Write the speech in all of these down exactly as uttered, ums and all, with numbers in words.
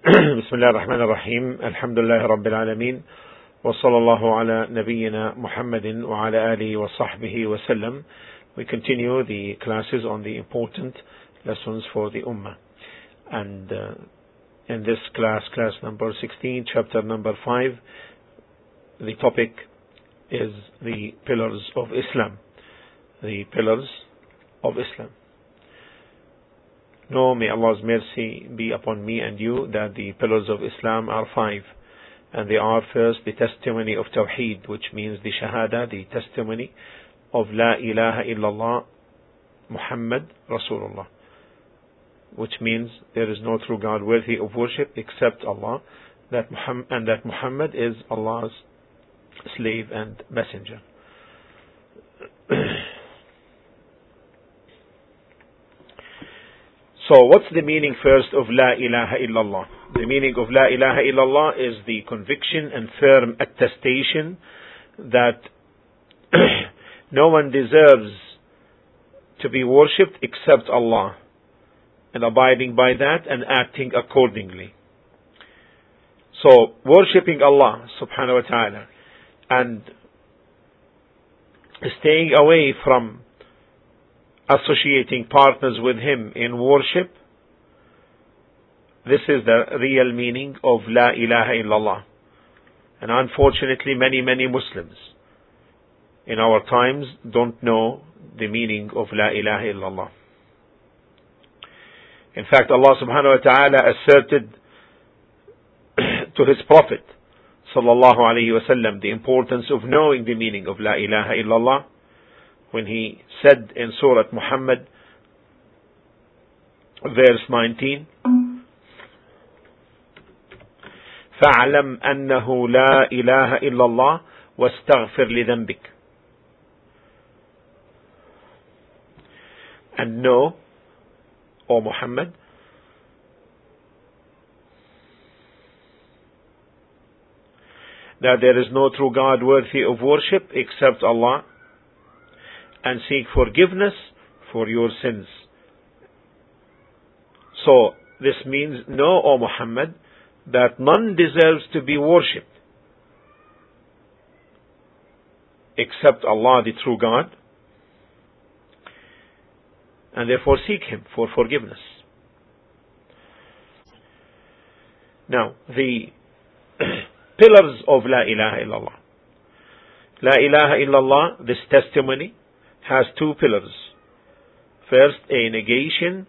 بسم الله الرحمن الرحيم الحمد لله رب العالمين وصلى الله على نبينا محمد وعلى آله وصحبه وسلم. We continue the classes on the important lessons for the Ummah, and uh, in this class, class number sixteen, chapter number five, the topic is the pillars of Islam. The pillars of Islam. Know, may Allah's mercy be upon me and you, that the pillars of Islam are five, and they are: first, the testimony of Tawheed, which means the Shahada, the testimony of La ilaha illallah Muhammad Rasulullah, which means there is no true God worthy of worship except Allah, that Muhammad, and that Muhammad is Allah's slave and messenger. So what's the meaning first of La ilaha illallah? The meaning of La ilaha illallah is the conviction and firm attestation that no one deserves to be worshipped except Allah, and abiding by that and acting accordingly. So worshipping Allah subhanahu wa ta'ala and staying away from associating partners with Him in worship, this is the real meaning of La ilaha illallah. And unfortunately, many, many Muslims in our times don't know the meaning of La ilaha illallah. In fact, Allah subhanahu wa ta'ala asserted to His Prophet sallallahu alayhi wa sallam the importance of knowing the meaning of La ilaha illallah, when He said in Surah Muhammad, verse nineteen, فَاعْلَمْ أَنَّهُ لَا إِلَهَ إِلَّا اللَّهُ وَاسْتَغْفِرْ لِذَنْبِكَ. And know, O Muhammad, that there is no true God worthy of worship except Allah, and seek forgiveness for your sins. So this means, know, O Muhammad, that none deserves to be worshipped except Allah, the true God, and therefore seek Him for forgiveness. Now, the pillars of La ilaha illallah. La ilaha illallah, this testimony, has two pillars. First, a negation,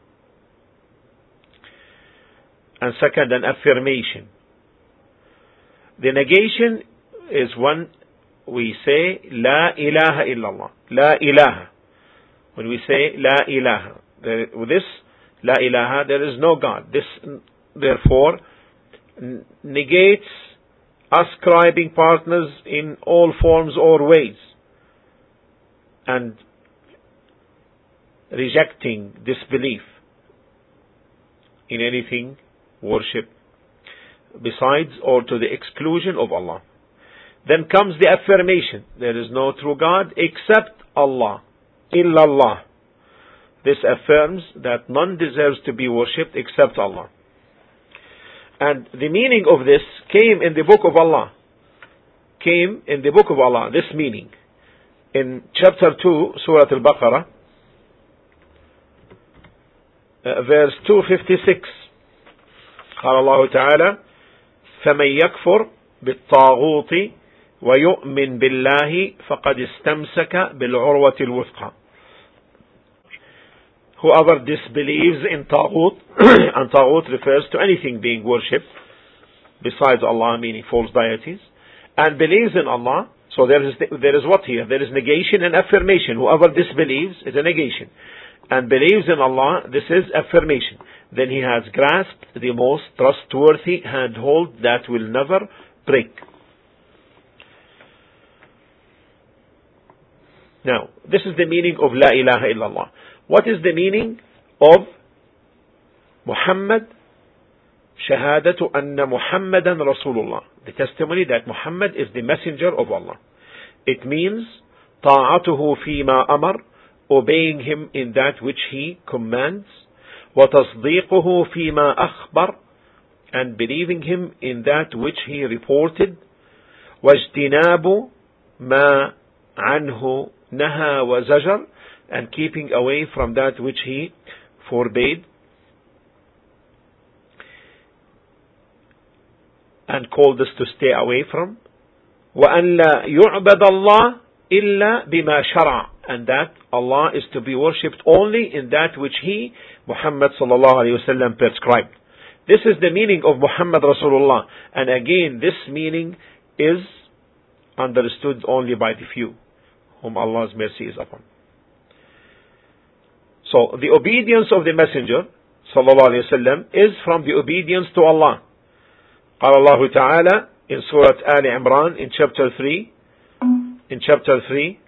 and second, an affirmation. The negation is when we say La ilaha illallah. La ilaha. When we say La ilaha, there, with this La ilaha, there is no God. This, therefore, n- negates ascribing partners in all forms or ways, and rejecting disbelief in anything worship besides or to the exclusion of Allah. Then comes the affirmation: there is no true God except Allah, illallah. This affirms that none deserves to be worshipped except Allah. And the meaning of this came in the book of Allah. Came in the book of Allah, this meaning. In chapter two, Surah Al-Baqarah, uh, verse two fifty-six, قال الله تعالى: فمن يكفر بالطاغوت ويؤمن بالله فقد استمسك بالعروة الوثقى. Whoever disbelieves in Taghut, and Taghut refers to anything being worshipped besides Allah, meaning false deities, and believes in Allah. So there is there is what here? There is negation and affirmation. Whoever disbelieves is a negation, and believes in Allah, this is affirmation. Then he has grasped the most trustworthy handhold that will never break. Now, this is the meaning of La ilaha illallah. What is the meaning of Muhammad? Shahadatu anna Muhammadan Rasulullah. The testimony that Muhammad is the messenger of Allah. It means ta'atuhu fima amar, obeying him in that which he commands, wa tasdiquhu fima akhbar, and believing him in that which he reported, واجتناب ما عنه نهى وزجر, and keeping away from that which he forbade and called us to stay away from, وأن لا يعبد الله إلا بما شرع, and that Allah is to be worshipped only in that which he, Muhammad sallallahu alayhi wa sallam, prescribed. This is the meaning of Muhammad Rasulullah, and again this meaning is understood only by the few whom Allah's mercy is upon. So the obedience of the Messenger sallallahu alayhi wa sallam is from the obedience to Allah. قال الله تعالى in Surah Al Imran in chapter three, in chapter three,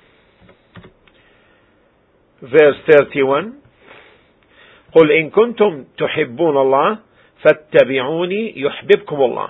verse thirty-one, قل إن كنتم تحبون الله فاتبعوني يحببكم الله.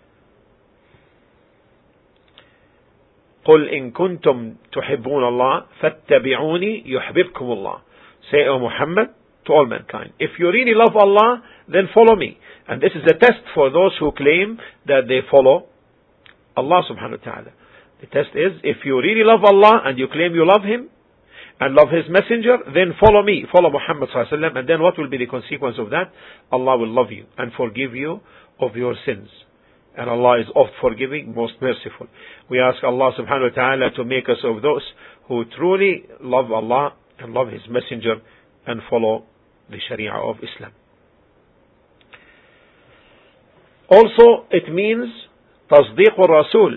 قل إن كنتم تحبون الله فاتبعوني يحببكم الله. Say, O Muhammad, to all mankind, if you really love Allah, then follow me. And this is a test for those who claim that they follow Allah subhanahu wa ta'ala. The test is, if you really love Allah and you claim you love Him and love His Messenger, then follow me, follow Muhammad sallallahu alaihi wasallam, and then what will be the consequence of that? Allah will love you and forgive you of your sins. And Allah is oft forgiving, most merciful. We ask Allah subhanahu wa ta'ala to make us of those who truly love Allah and love His Messenger and follow the Sharia of Islam. Also, it means تصديق الرسول,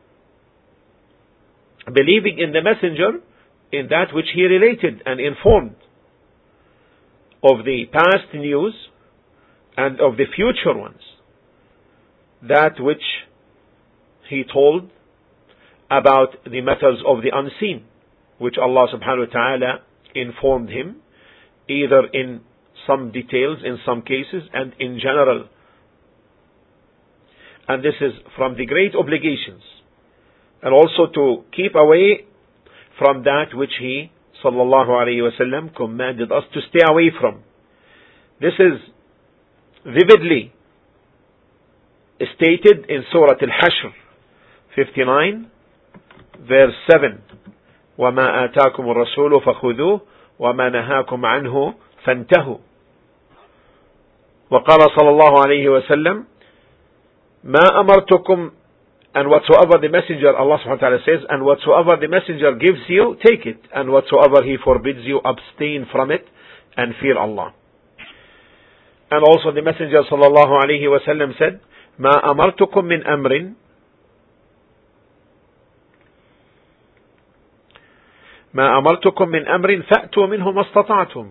believing in the Messenger in that which he related and informed of the past news and of the future ones, that which he told about the matters of the unseen, which Allah subhanahu wa ta'ala informed him, either in some details in some cases and in general. And this is from the great obligations, and also to keep away from that which he sallallahu alayhi wasallam commanded us to stay away from. This is vividly stated in Surah Al-Hashr fifty-nine, verse seven. وَمَا آتَاكُمُ الرَّسُولُ فَخُذُوهُ وَمَا نَهَاكُمْ عَنْهُ فَانْتَهُوا. وقال صلى الله عليه وسلم ما أمرتكم, and whatsoever the messenger, Allah subhanahu wa ta'ala says, and whatsoever the messenger gives you, take it, and whatsoever he forbids you, abstain from it and fear Allah. And also the messenger sallallahu alayhi wa sallam said, ما أمرتكم من أمر ما أمرتكم من أمر فأتوا منه ما استطعتم.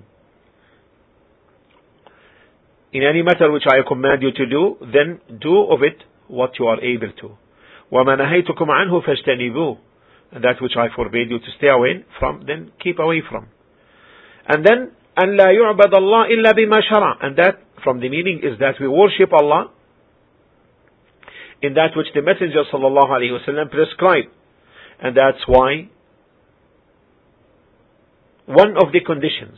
In any matter which I command you to do, then do of it what you are able to. وَمَا نَهَيْتُكُمْ عَنْهُ فَاجْتَنِبُوهُ. And that which I forbade you to stay away from, then keep away from. And then, أَنْ لَا يُعْبَدَ اللَّهِ إِلَّا بِمَا شَرَعَ. And that, from the meaning, is that we worship Allah in that which the Messenger sallallahu alayhi wa sallam prescribed. And that's why one of the conditions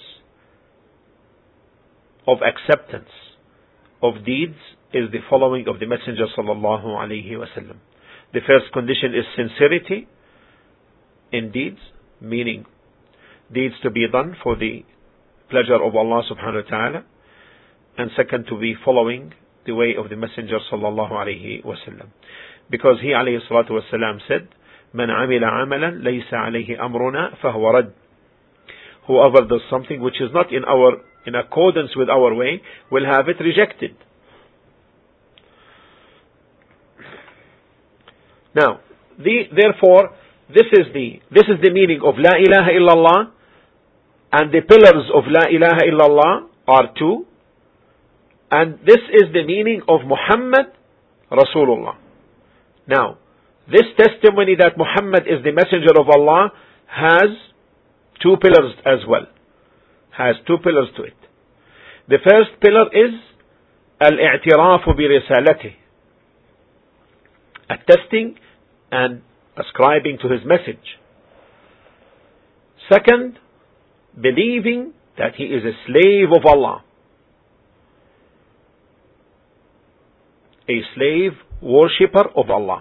of acceptance of deeds is the following of the Messenger sallallahu alayhi wa sallam. The first condition is sincerity in deeds, meaning deeds to be done for the pleasure of Allah subhanahu wa ta'ala, and second, to be following the way of the Messenger sallallahu alayhi wa sallam. Because he alayhi salatu wa sallam said, من عمل عملا ليس عليه أمرنا فهو رد. Whoever does something which is not in our in accordance with our way will have it rejected. Now, the, therefore, this is the this is the meaning of La ilaha illallah, and the pillars of La ilaha illallah are two, and this is the meaning of Muhammad Rasulullah. Now, this testimony that Muhammad is the messenger of Allah has two pillars as well. Has two pillars to it. The first pillar is al-i'tiraf bi risalatihi, attesting and ascribing to his message. Second, believing that he is a slave of Allah. a slave worshipper of Allah.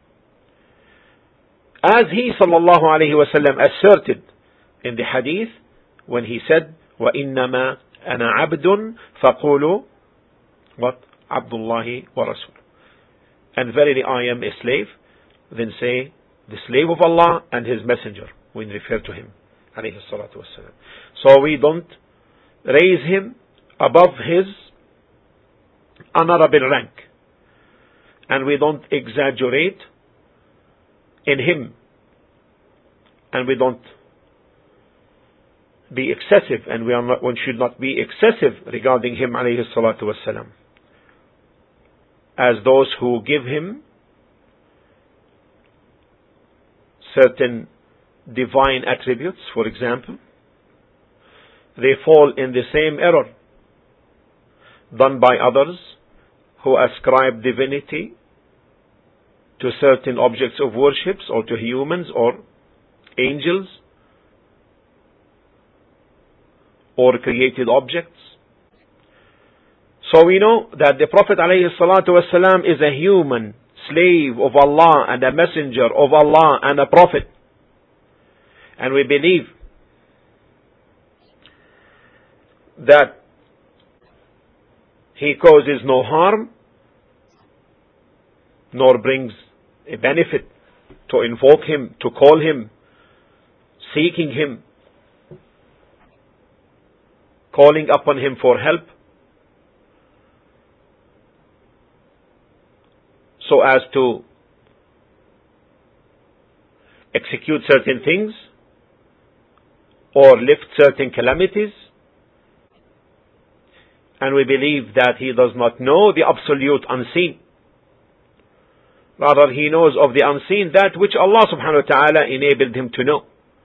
As he sallallahu alayhi wa sallam asserted in the hadith when he said, وَإِنَّمَا أَنَا عَبْدٌ فَقُولُوا what? Abdullahi wa Rasul. And verily I am a slave, then say the slave of Allah and His messenger when refer to him alayhi salatu wassalam. So we don't raise him above his honorable rank, and we don't exaggerate in him, and we don't be excessive, and we are not, one should not be excessive regarding him alayhi salatu wassalam, as those who give him certain divine attributes, for example, they fall in the same error done by others who ascribe divinity to certain objects of worship, or to humans or angels or created objects. So we know that the Prophet ﷺ is a human slave of Allah and a messenger of Allah and a prophet. And we believe that he causes no harm nor brings a benefit to invoke him, to call him, seeking him, calling upon him for help, so as to execute certain things or lift certain calamities. And we believe that he does not know the absolute unseen. Rather, he knows of the unseen that which Allah subhanahu wa ta'ala enabled him to know.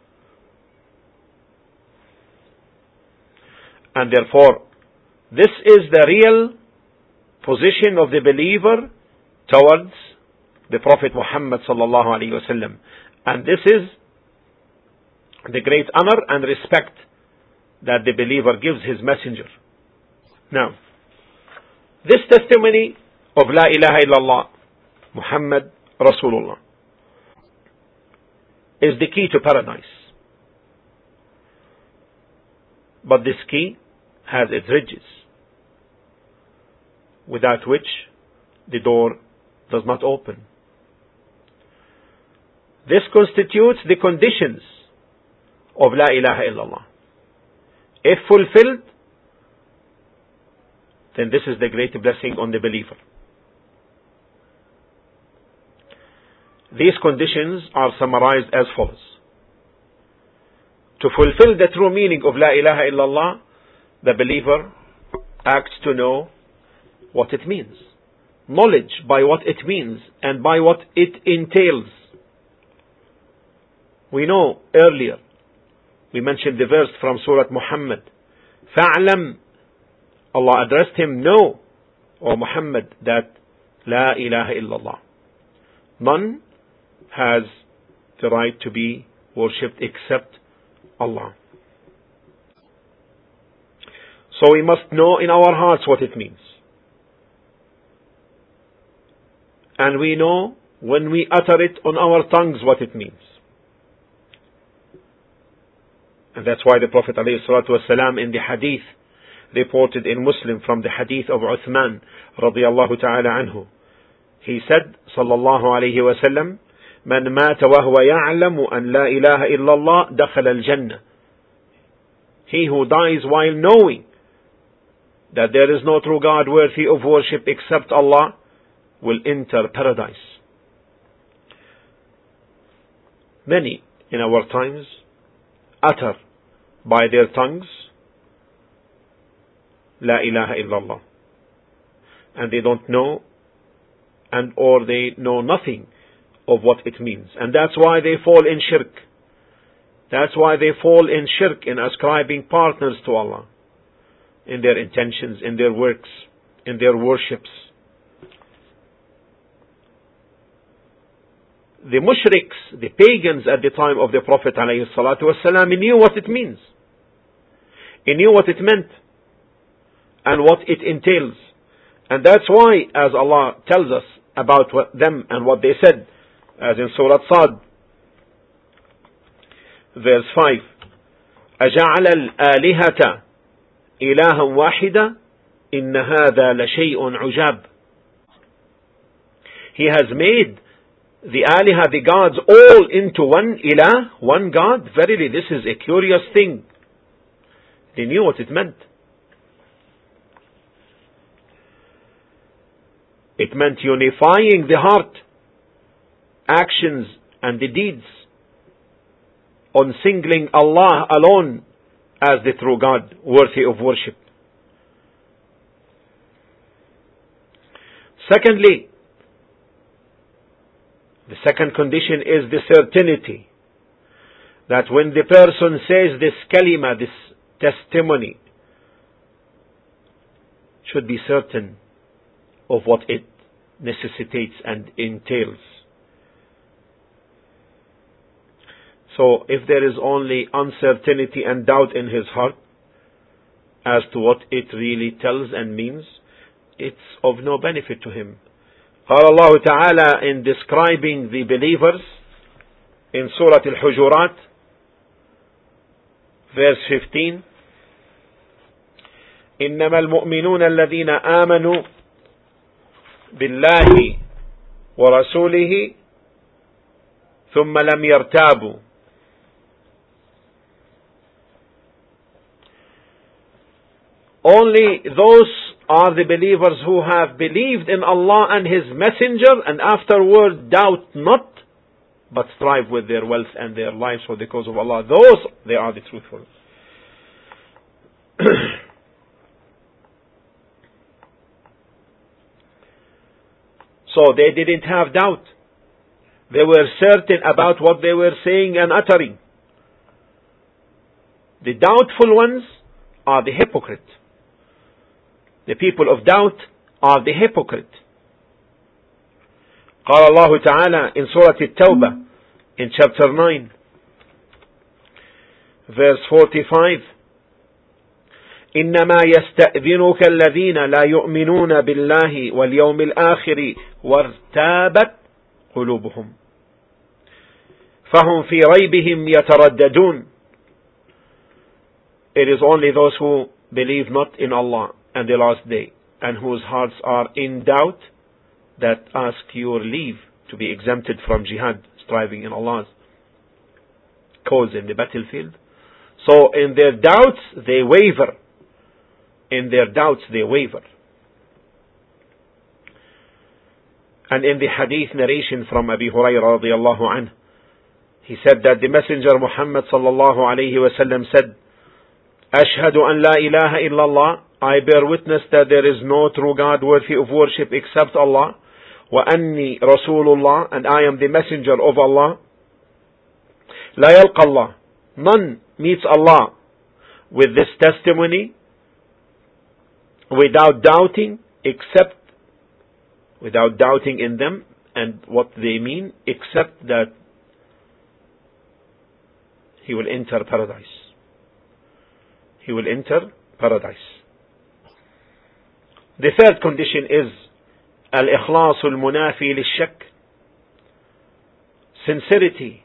And therefore, this is the real position of the believer towards the Prophet Muhammad sallallahu alaihi wasallam. And this is the great honor and respect that the believer gives his messenger. Now, this testimony of La ilaha illallah, Muhammad Rasulullah, is the key to paradise. But this key has its ridges, without which the door does not open. This constitutes the conditions of La ilaha illallah. If fulfilled, then this is the great blessing on the believer. These conditions are summarized as follows. To fulfill the true meaning of La ilaha illallah, the believer acts to know what it means. Knowledge by what it means and by what it entails. We know earlier, we mentioned the verse from Surah Muhammad. فَاعْلَمْ, Allah addressed him, know, O Muhammad, that La ilaha illallah, none has the right to be worshipped except Allah. So we must know in our hearts what it means. And we know when we utter it on our tongues what it means. And that's why the Prophet ﷺ in the hadith reported in Muslim from the hadith of Uthman radiyallahu ta'ala anhu, he said sallallahu alayhi wa sallam, من مات وهو يعلم أن لا إله إلا الله دخل الجنة. He who dies while knowing that there is no true God worthy of worship except Allah will enter paradise. Many in our times utter by their tongues La ilaha illallah, and they don't know and or they know nothing of what it means. And that's why they fall in shirk. That's why they fall in shirk, in ascribing partners to Allah in their intentions, in their works, in their worships. The mushriks, the pagans at the time of the Prophet ﷺ, knew what it means. He knew what it meant and what it entails. And that's why, as Allah tells us about what, them and what they said, as in Surah Sad, verse five, أَجَعَلَ الْآلِهَةَ إِلَهًا وَاحِدًا إِنَّ هَذَا لَشَيْءٌ عُجَابٌ. He has made the aliha, the gods, all into one ilah, one God. Verily, this is a curious thing. They knew what it meant. It meant unifying the heart, actions and the deeds on singling Allah alone as the true God, worthy of worship. Secondly, the second condition is the certainty that when the person says this kalima, this testimony, should be certain of what it necessitates and entails. So if there is only uncertainty and doubt in his heart as to what it really tells and means, it's of no benefit to him. قال الله تعالى in describing the believers in Surah Al-Hujurat, verse fifteen, إنما المؤمنون الذين آمنوا بالله ورسوله ثم لم يرتابوا. Only those are the believers who have believed in Allah and His Messenger and afterward doubt not, but strive with their wealth and their lives for the cause of Allah. Those, they are the truthful. So they didn't have doubt. They were certain about what they were saying and uttering. The doubtful ones are the hypocrite. The people of doubt are the hypocrite. قال الله تعالى in Surah At-Tawbah in chapter nine, verse forty-five, إنما يستأذنك الذين لا يؤمنون بالله واليوم الآخر وارتابت قلوبهم فهم في ريبهم يترددون. It is only those who believe not in Allah and the last day and whose hearts are in doubt that ask your leave to be exempted from jihad, striving in Allah's cause in the battlefield. So in their doubts they waver. In their doubts they waver. And in the hadith narration from Abi Hurairah radiallahu anhu, he said that the Messenger Muhammad sallallahu alayhi wa sallam said, أشهد أن لا إله إلا الله, I bear witness that there is no true God worthy of worship except Allah, وأني رسول الله, and I am the messenger of Allah. لا يلقى الله, none meets Allah with this testimony without doubting, except without doubting in them and what they mean, except that he will enter paradise. He will enter paradise. The third condition is al-ikhlasu al-munafi lish-shak, sincerity,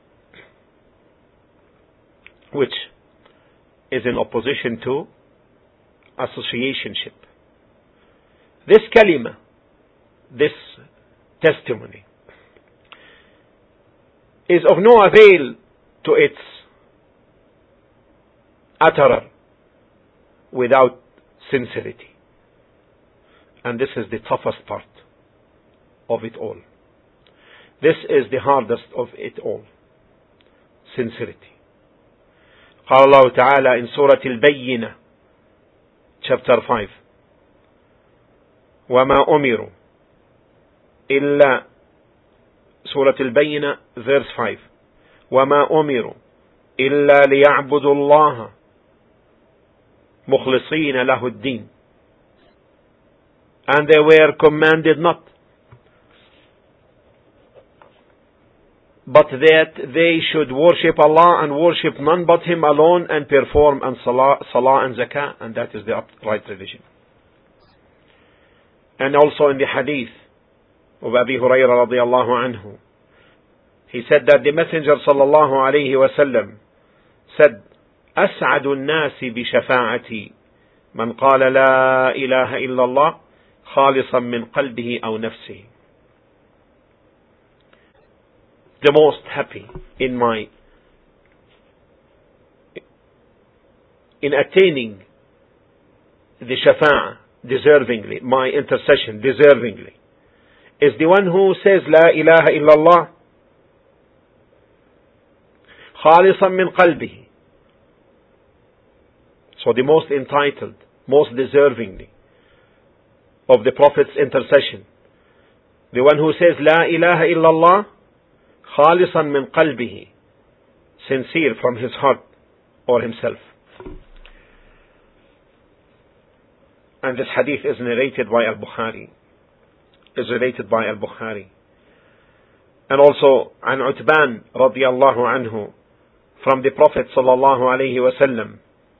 which is in opposition to associationship. This kalima, this testimony, is of no avail to its utterer without sincerity. And this is the toughest part of it all. This is the hardest of it all. Sincerity. قال الله تعالى in Surah Al-Bayyinah, chapter five, وَمَا أُمِرُوا إِلَّا, Surah Al-Bayyinah, verse five, وَمَا أُمِرُوا إِلَّا لِيَعْبُدُوا اللَّهَ مُخْلِصِينَ لَهُ الدِّينَ. And they were commanded not, but that they should worship Allah and worship none but Him alone and perform and salah, salah and zakah, and that is the upright religion. And also in the hadith of Abi Hurairah radiallahu anhu, he said that the Messenger sallallahu alayhi wa sallam said, أسعد الناس بشفاعتي من قال لا إله إلا الله خالصا من قلبه أو نفسه. The most happy in my in attaining the shafa'ah deservingly, my intercession deservingly, is the one who says La ilaha illallah khalisan min qalbihi. So the most entitled, most deservingly of the Prophet's intercession, the one who says La ilaha illallah khalisan min qalbihi, sincere from his heart or himself. And this hadith is narrated by Al-Bukhari, is related by Al-Bukhari. And also, an Utban radiyallahu anhu, from the Prophet sallallahu alayhi wa sallam,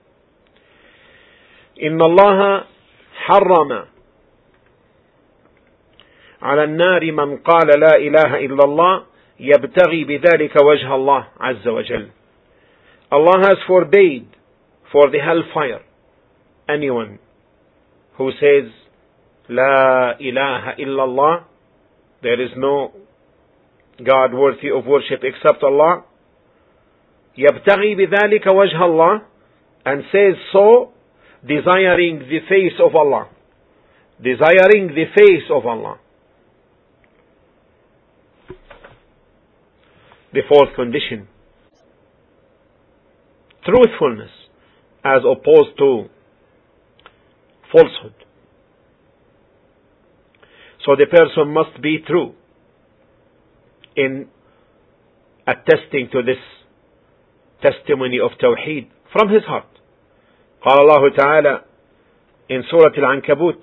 إن الله حرم على النار من قال لا إله إلا الله يبتغي بذلك وجه الله عز وجل. Allah has forbade for the hellfire anyone who says La ilaha illallah, there is no God worthy of worship except Allah, يبتغي بذلك وجه الله, and says so desiring the face of Allah, desiring the face of Allah. The fourth condition, truthfulness as opposed to falsehood. So the person must be true in attesting to this testimony of Tawheed from his heart. قال الله تعالى in Surah Al-Ankabut,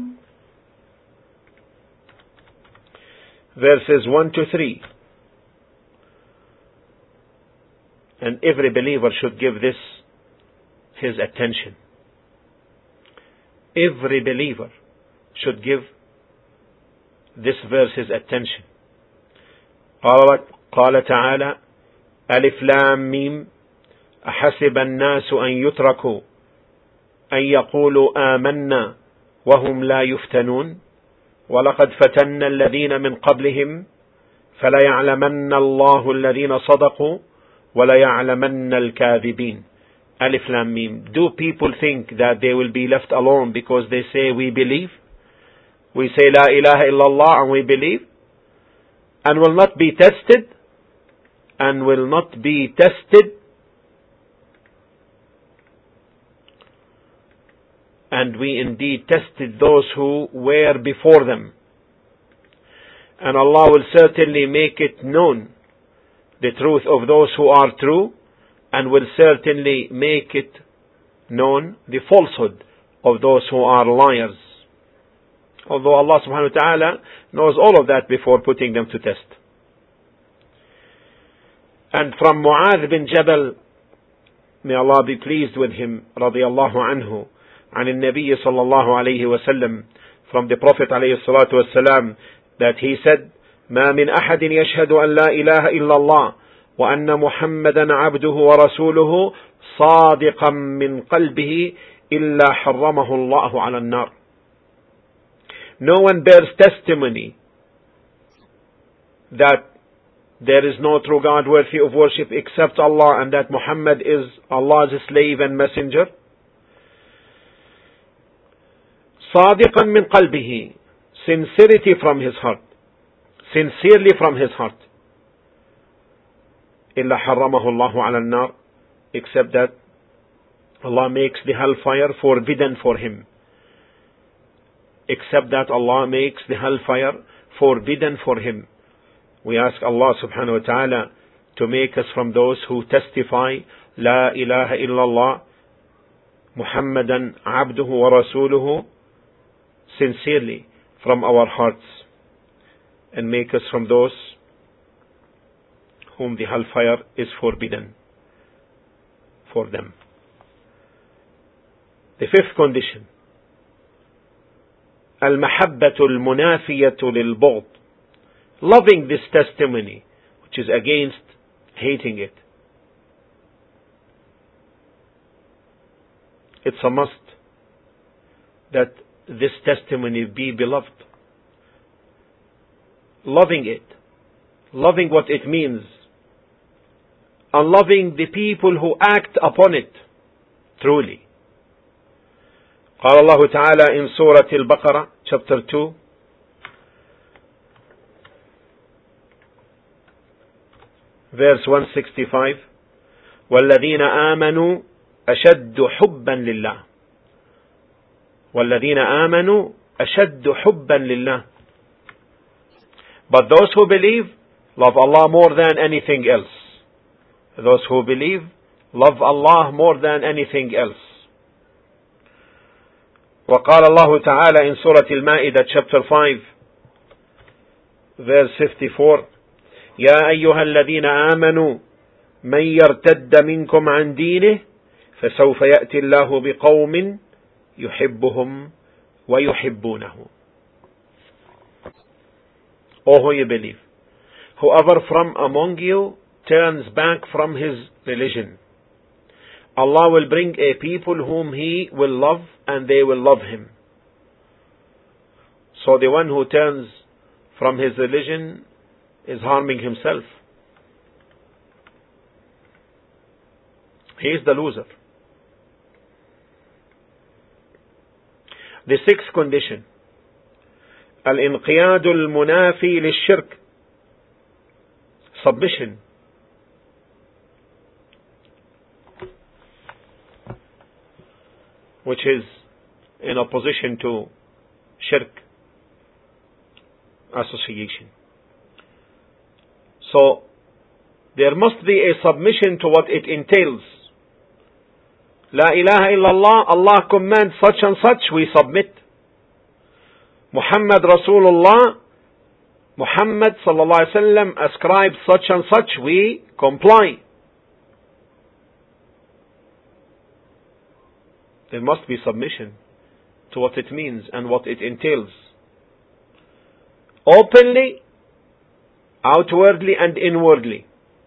verses one to three. And every believer should give this his attention. Every believer should give this verse his attention. قال تعالى ألف لام ميم أحسب الناس أن يتركوا أن يقولوا آمنا وهم لا يفتنون ولقد فتنا الذين من قبلهم فلا يعلمن الله الذين صدقوا ولا يعلمن الكاذبين. Alif Lam Mim. Do people think that they will be left alone because they say we believe? We say La ilaha illallah and we believe, and will not be tested, and will not be tested, and we indeed tested those who were before them, and Allah will certainly make it known the truth of those who are true, and will certainly make it known the falsehood of those who are liars. Although Allah subhanahu wa ta'ala knows all of that before putting them to test. And from Mu'adh bin Jabal, may Allah be pleased with him, radiyallahu anhu, عن النبي صلى الله عليه وسلم, from the Prophet عليه الصلاة والسلام, that he said, ما من أحد يشهد أن لا إله إلا الله وأن محمدا عبده ورسوله صادقا من قلبه إلا حرمه الله على النار. No one bears testimony that there is no true God worthy of worship except Allah, and that Muhammad is Allah's slave and messenger. صادقا من قلبه, sincerity from his heart, sincerely from his heart. إلا حرمه الله على النار, except that Allah makes the hellfire forbidden for him. Except that Allah makes the hellfire forbidden for him. We ask Allah subhanahu wa ta'ala to make us from those who testify La ilaha illallah Muhammadan abduhu wa rasuluhu sincerely from our hearts, and make us from those whom the hellfire is forbidden for them. The fifth condition, المحبة المنافية للبغض. Loving this testimony, which is against hating it. It's a must that this testimony be beloved. Loving it, loving what it means, and loving the people who act upon it truly. قال الله تعالى in Surah Al-Baqarah, chapter two, verse one sixty-five, والذين آمنوا أشد حبا لله. والذين آمنوا أشد حبا لله. But those who believe love Allah more than anything else. Those who believe love Allah more than anything else. وقال الله تعالى in Surah Al-Ma'idah, chapter five, verse fifty-four, يا أيها الذين آمنوا من يرتد منكم عن دينه فسوف يأتي الله بقوم يحبهم ويحبونه. O who you believe, whoever from among you turns back from his religion, Allah will bring a people whom He will love and they will love Him. So the one who turns from his religion is harming himself. He is the loser. The sixth condition, الانقياد المنافي للشرك, submission. Which is in opposition to shirk, association. So, there must be a submission to what it entails. La ilaha illallah, Allah commands such and such, we submit. Muhammad Rasulullah, Muhammad sallallahu alaihi wasallam ascribes such and such, we comply. There must be submission to what it means and what it entails. Openly, outwardly and inwardly.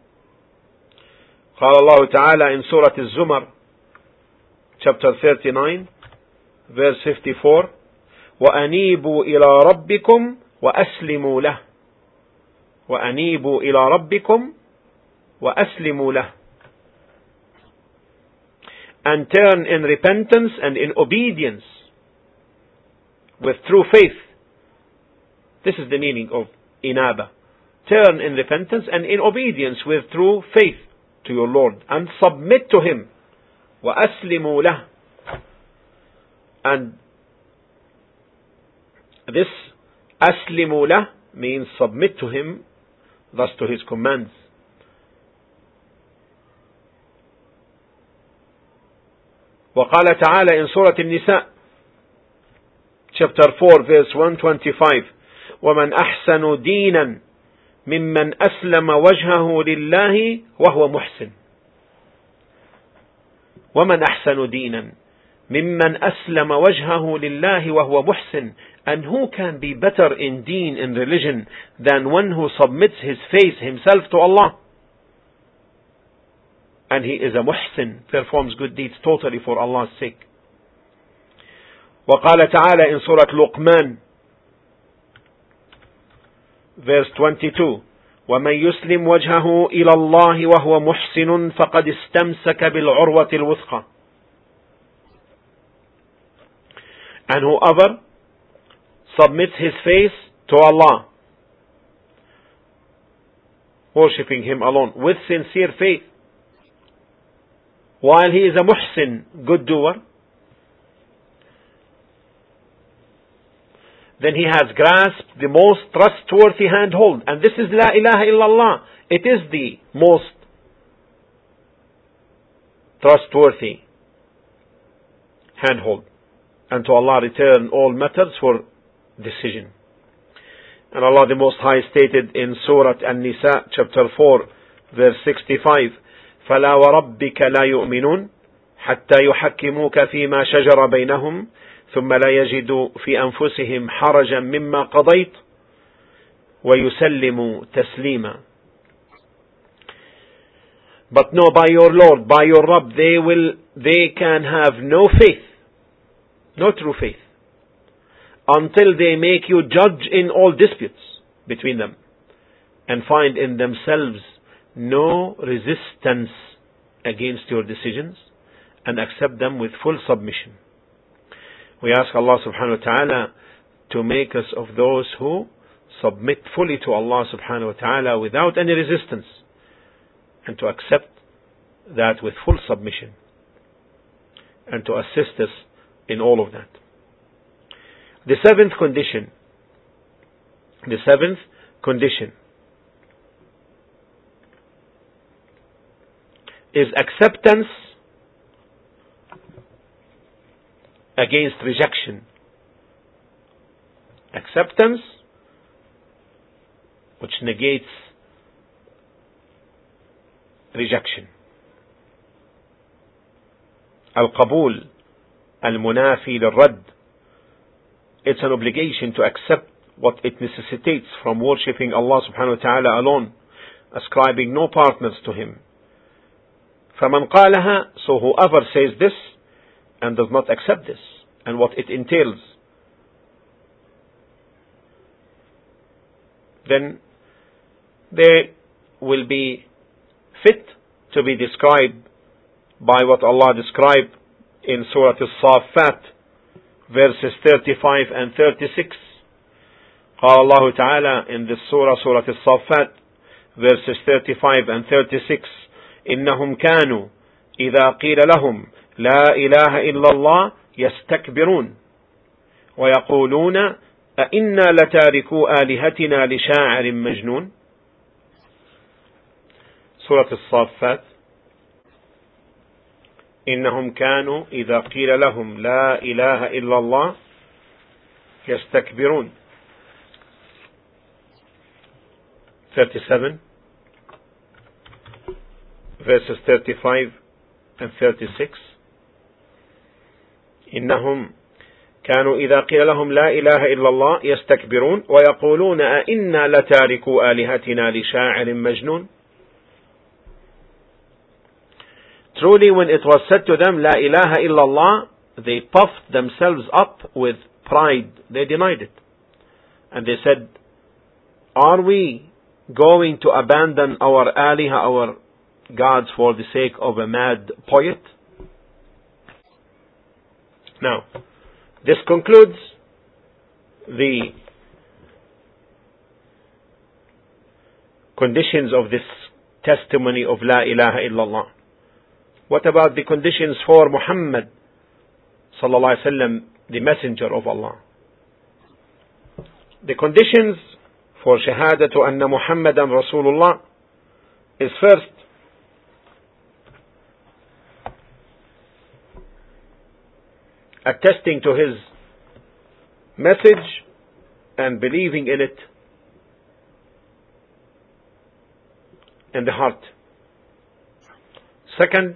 قال الله تعالى in Surah Al-Zumar, chapter thirty-nine, verse fifty-four, وَأَنِيبُوا إِلَى رَبِّكُمْ وَأَسْلِمُوا لَهُ وَأَنِيبُوا إِلَى رَبِّكُمْ وَأَسْلِمُوا لَهُ. And turn in repentance and in obedience with true faith. This is the meaning of inaba. Turn in repentance and in obedience with true faith to your Lord and submit to Him. وَأَسْلِمُوا لَهُ. And this أَسْلِمُوا لَهُ means submit to Him, thus to His commands. وقال تعالى in Surah An-Nisa, chapter four, verse one twenty-five, وَمَنْ أَحْسَنُ دِينًا مِمَّنْ أَسْلَمَ وَجْهَهُ لِلَّهِ وَهُوَ مُحْسِنٌ. وَمَنْ أَحْسَنُ دِينًا مِمَّنْ أَسْلَمَ وَجْهَهُ لِلَّهِ وَهُوَ مُحْسِنٌ. And who can be better in deen, in religion, than one who submits his face, himself to Allah? And he is a muhsin, performs good deeds totally for Allah's sake. وقال تعالى in Surah Luqman, verse twenty-two, وَمَنْ يُسْلِمْ وَجْهَهُ إِلَى اللَّهِ وَهُوَ مُحْسِنٌ فَقَدْ اسْتَمْسَكَ بِالْعُرْوَةِ الْوُثْقَى. And whoever submits his face to Allah, worshipping Him alone with sincere faith, while he is a muhsin, good doer, then he has grasped the most trustworthy handhold. And this is La ilaha illallah. It is the most trustworthy handhold. And to Allah return all matters for decision. And Allah the Most High stated in Surah An-Nisa, chapter four, verse sixty-five, فَلَا وَرَبِّكَ لَا يُؤْمِنُونَ حَتَّى يُحَكِّمُوكَ فِي مَا شَجَرَ بَيْنَهُمْ ثم لا يجدوا في أنفسهم حرجا مما قضيت ويسلموا تسليما. But no, by your Lord, by your Rabb, they will, they can have no faith, no true faith, until they make you judge in all disputes between them, and find in themselves no resistance against your decisions, and accept them with full submission. We ask Allah subhanahu wa ta'ala to make us of those who submit fully to Allah subhanahu wa ta'ala without any resistance, and to accept that with full submission, and to assist us in all of that. The seventh condition, the seventh condition is acceptance against rejection. Acceptance which negates rejection. Al-Qabul al-Munafi lil-Radd. It's an obligation to accept what it necessitates from worshipping Allah subhanahu wa ta'ala alone, ascribing no partners to Him. فَمَنْ قَالَهَا, so whoever says this and does not accept this and what it entails, then they will be fit to be described by what Allah described in Surah Al-Saffat, verses thirty-five and thirty-six. قال الله تعالى in this surah, Surah Al-Saffat, verses thirty-five and thirty-six, إنهم كانوا إذا قيل لهم لا إله إلا الله يستكبرون ويقولون أئنا لتاركو آلهتنا لشاعر مجنون. Surah Al-Saffat. إنهم كانوا إذا قيل لهم لا إله إلا الله يستكبرون. thirty-seven, verses thirty-five and thirty-six. إنهم كانوا إذا قيل لهم لا إله إلا الله يستكبرون ويقولون أئنا لتاركو آلهتنا لشاعر مجنون. Truly, when it was said to them, La ilaha illallah, they puffed themselves up with pride. They denied it. And they said, are we going to abandon our aliha, our gods, for the sake of a mad poet? Now, this concludes the conditions of this testimony of La ilaha illallah. What about the conditions for Muhammad sallallahu alaihi wasallam, the messenger of Allah? The conditions for shahadatu anna Muhammadan Rasulullah is first, attesting to his message and believing in it in the heart. Second,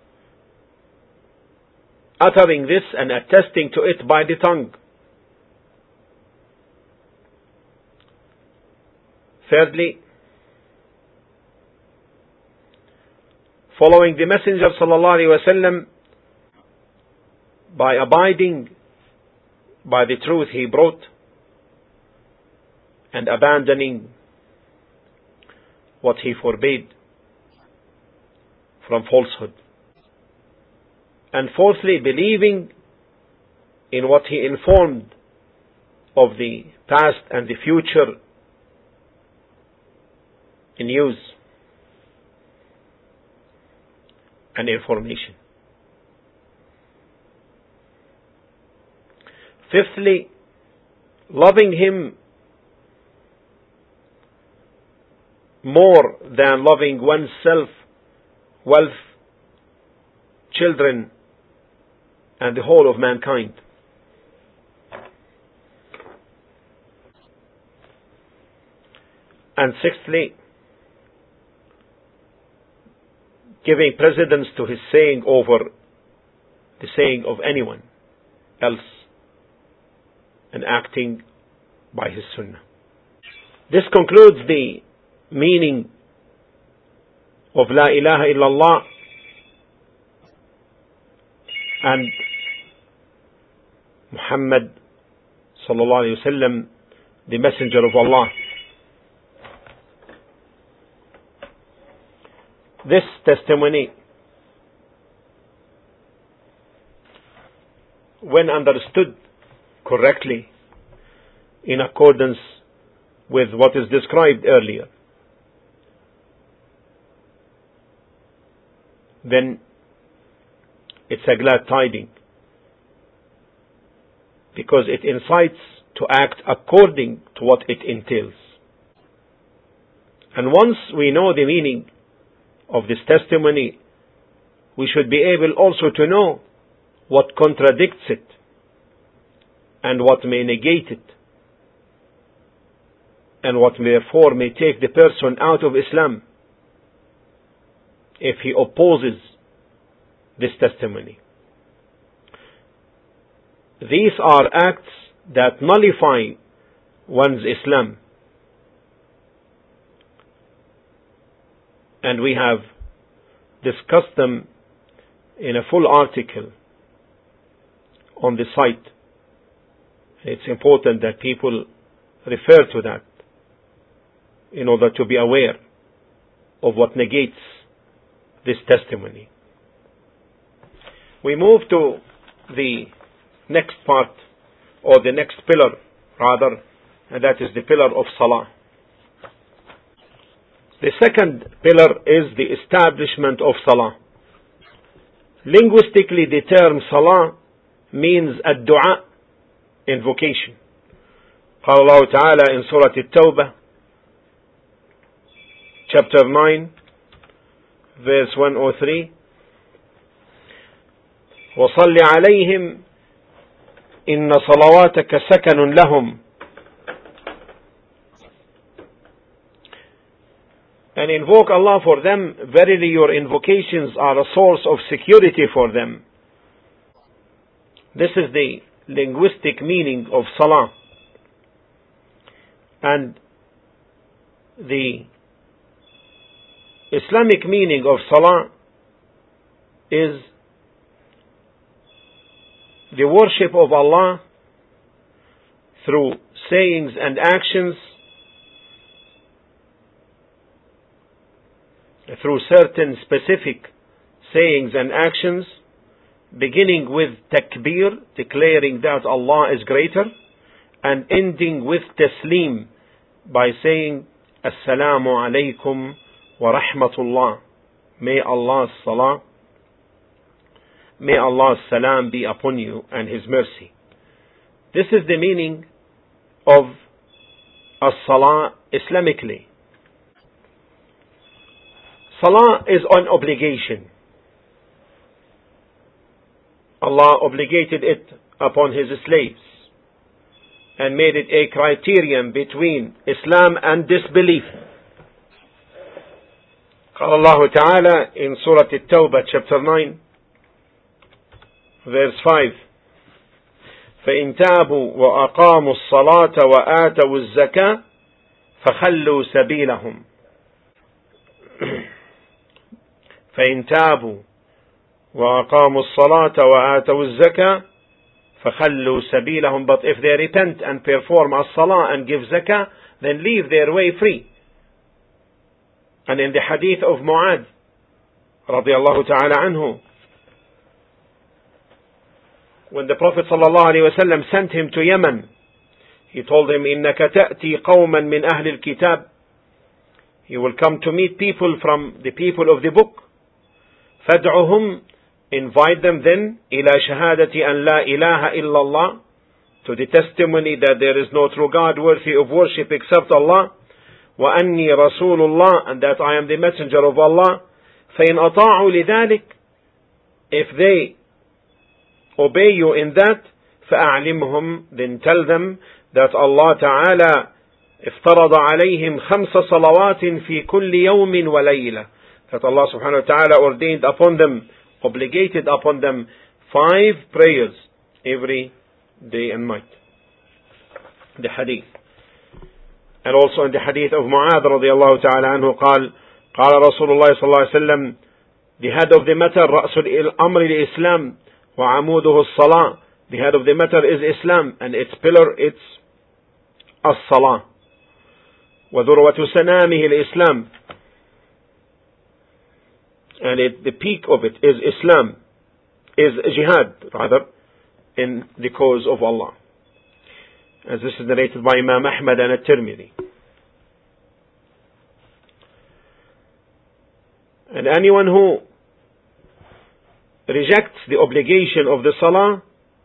uttering this and attesting to it by the tongue. Thirdly, following the Messenger sallallahu alaihi wasallam by abiding by the truth he brought and abandoning what he forbade from falsehood. And fourthly, believing in what he informed of the past and the future in news and information. Fifthly, loving him more than loving oneself, wealth, children, and the whole of mankind. And sixthly, giving precedence to his saying over the saying of anyone else and acting by his sunnah. This concludes the meaning of La ilaha illallah and Muhammad sallallahu alayhi wa sallam, the messenger of Allah. This testimony, when understood correctly in accordance with what is described earlier, then it's a glad tiding, because it incites to act according to what it entails. And once we know the meaning of this testimony, we should be able also to know what contradicts it and what may negate it, and what therefore may take the person out of Islam if he opposes this testimony. These are acts that nullify one's Islam, and we have discussed them in a full article on the site. It's important that people refer to that in order to be aware of what negates this testimony. We move to the next part, or the next pillar rather, and that is the pillar of Salah. The second pillar is the establishment of Salah. Linguistically, the term Salah means ad-du'a, invocation. قال الله تعالى in Surah At-Tawbah, chapter nine, verse one oh three, وَصَلِّ عَلَيْهِمْ إِنَّ صَلَوَاتَكَ سَكَنٌ لَهُمْ. And invoke Allah for them. Verily your invocations are a source of security for them. This is the linguistic meaning of Salah. And the Islamic meaning of Salah is the worship of Allah through sayings and actions, through certain specific sayings and actions, beginning with takbir, declaring that Allah is greater, and ending with taslim, by saying Assalamu alaykum wa rahmatullah. May Allah's salah, may Allah's salam be upon you and His mercy. This is the meaning of as-salah Islamically. Salah is an obligation. Allah obligated it upon His slaves and made it a criterion between Islam and disbelief. قال الله تعالى in Surah At-Tawbah, chapter nine, verse five, فَإِن تَابُوا وَأَقَامُوا الصَّلَاةَ وَآتَوُا الزَّكَاةَ فَخَلُّوا سَبِيلَهُمْ. فَإِن تَابُوا وَأَقَامُوا الصَّلَاةَ وَآتَوُا الزَّكَاةَ فَخَلُّوا سَبِيلَهُمْ. But if they repent and perform as-salah and give zakah, then leave their way free. And in the hadith of Mu'adh radiyallahu ta'ala anhu, when the Prophet sallallahu alayhi wa sallam sent him to Yemen, he told him, إِنَّكَ تَأْتِي قَوْمًا مِنْ أَهْلِ الْكِتَابِ. You will come to meet people from the people of the book. فَادْعُهُمْ. Invite them then إِلَى شَهَادَةِ أَنْ لَا إِلَهَ إِلَّا اللَّهِ, to the testimony that there is no true God worthy of worship except Allah. وَأَنِّي رَسُولُ اللَّهِ, and that I am the messenger of Allah. فَإِنْ أَطَاعُوا لِذَلِكَ. If they obey you in that, فَأَعْلِمْهُمْ, then tell them that Allah Ta'ala افترض عليهم خمس صلوات في كل يوم وليلة, that Allah Subhanahu wa Ta'ala ordained upon them, obligated upon them, five prayers every day and night. the hadith. And also in the hadith of Mu'adh radiallahu ta'ala anhu قال قال رسول الله صلى الله عليه وسلم, the head of the matter رأس الأمر الإسلام وعموده الصلاة. The head of the matter is Islam, and its pillar it's الصلاة. وذروة سنامه الإسلام, and it, the peak of it is Islam, is jihad rather, in the cause of Allah, as this is narrated by Imam Ahmad and At-Tirmidhi. And anyone who rejects the obligation of the salah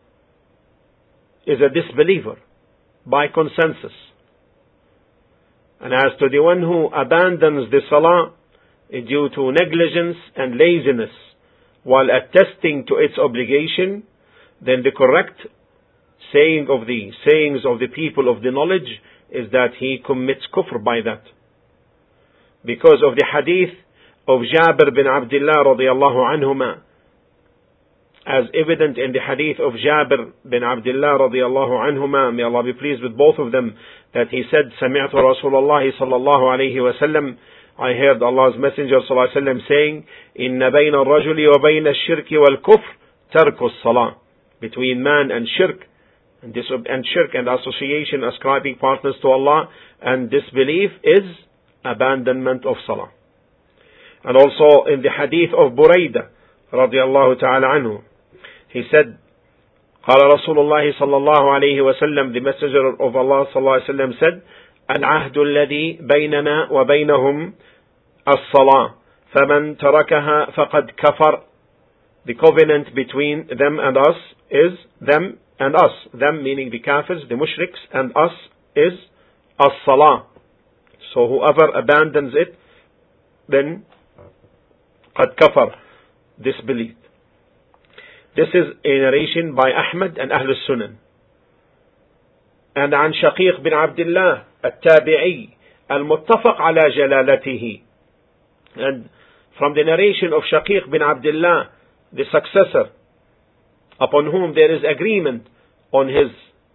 is a disbeliever by consensus. And as to the one who abandons the salah due to negligence and laziness while attesting to its obligation, then the correct saying of the sayings of the people of the knowledge is that he commits kufr by that, because of the hadith of Jabir bin Abdullah radiyallahu anhuma, as evident in the hadith of Jabir bin Abdullah radiyallahu anhuma, may Allah be pleased with both of them, that he said, سمعت رسول الله صلى الله عليه وسلم, I heard Allah's Messenger صلى الله عليه وسلم saying, إن بين الرجل وبين الشرك والكفر ترك الصلاة. Between man and shirk, and, disob- and shirk and association, ascribing partners to Allah, and disbelief is abandonment of salah. And also in the hadith of Buraidah radiallahu ta'ala anhu, he said, قال رسول الله صلى الله عليه وسلم, the Messenger of Allah صلى الله عليه وسلم said, العهد الذي بيننا وبينهم الصلاة فمن تركها فقد كفر. The covenant between them and us is them and us. Them meaning the kafirs, the mushriks, and us is as-salah. So whoever abandons it, then قد كفر, disbelieved. This is a narration by Ahmad and Ahl al-Sunan. And عن شقيق بن عبد الله التابعي المتفق على جلالته. And from the narration of Shaqiq bin Abdullah, the successor, upon whom there is agreement on his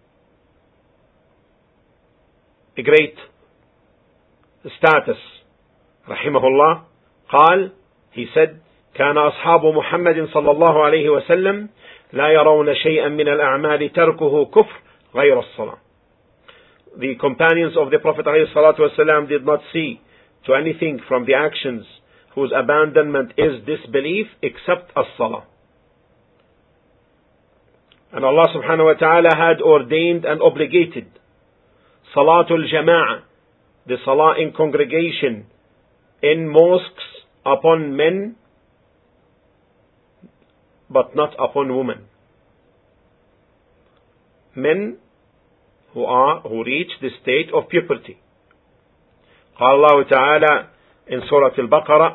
great status, rahimahullah, قال, he said, كان أصحاب محمد صلى الله عليه وسلم لا يرون شيئا من الأعمال تركه كفر غير الصلاة. The companions of the Prophet ﷺ did not see to anything from the actions whose abandonment is disbelief except as-salah. And Allah subhanahu wa ta'ala had ordained and obligated Salatul Jama'ah, the salah in congregation in mosques, upon men but not upon women. Men who are who reach the state of puberty. قال الله تعالى in Surah Al-Baqarah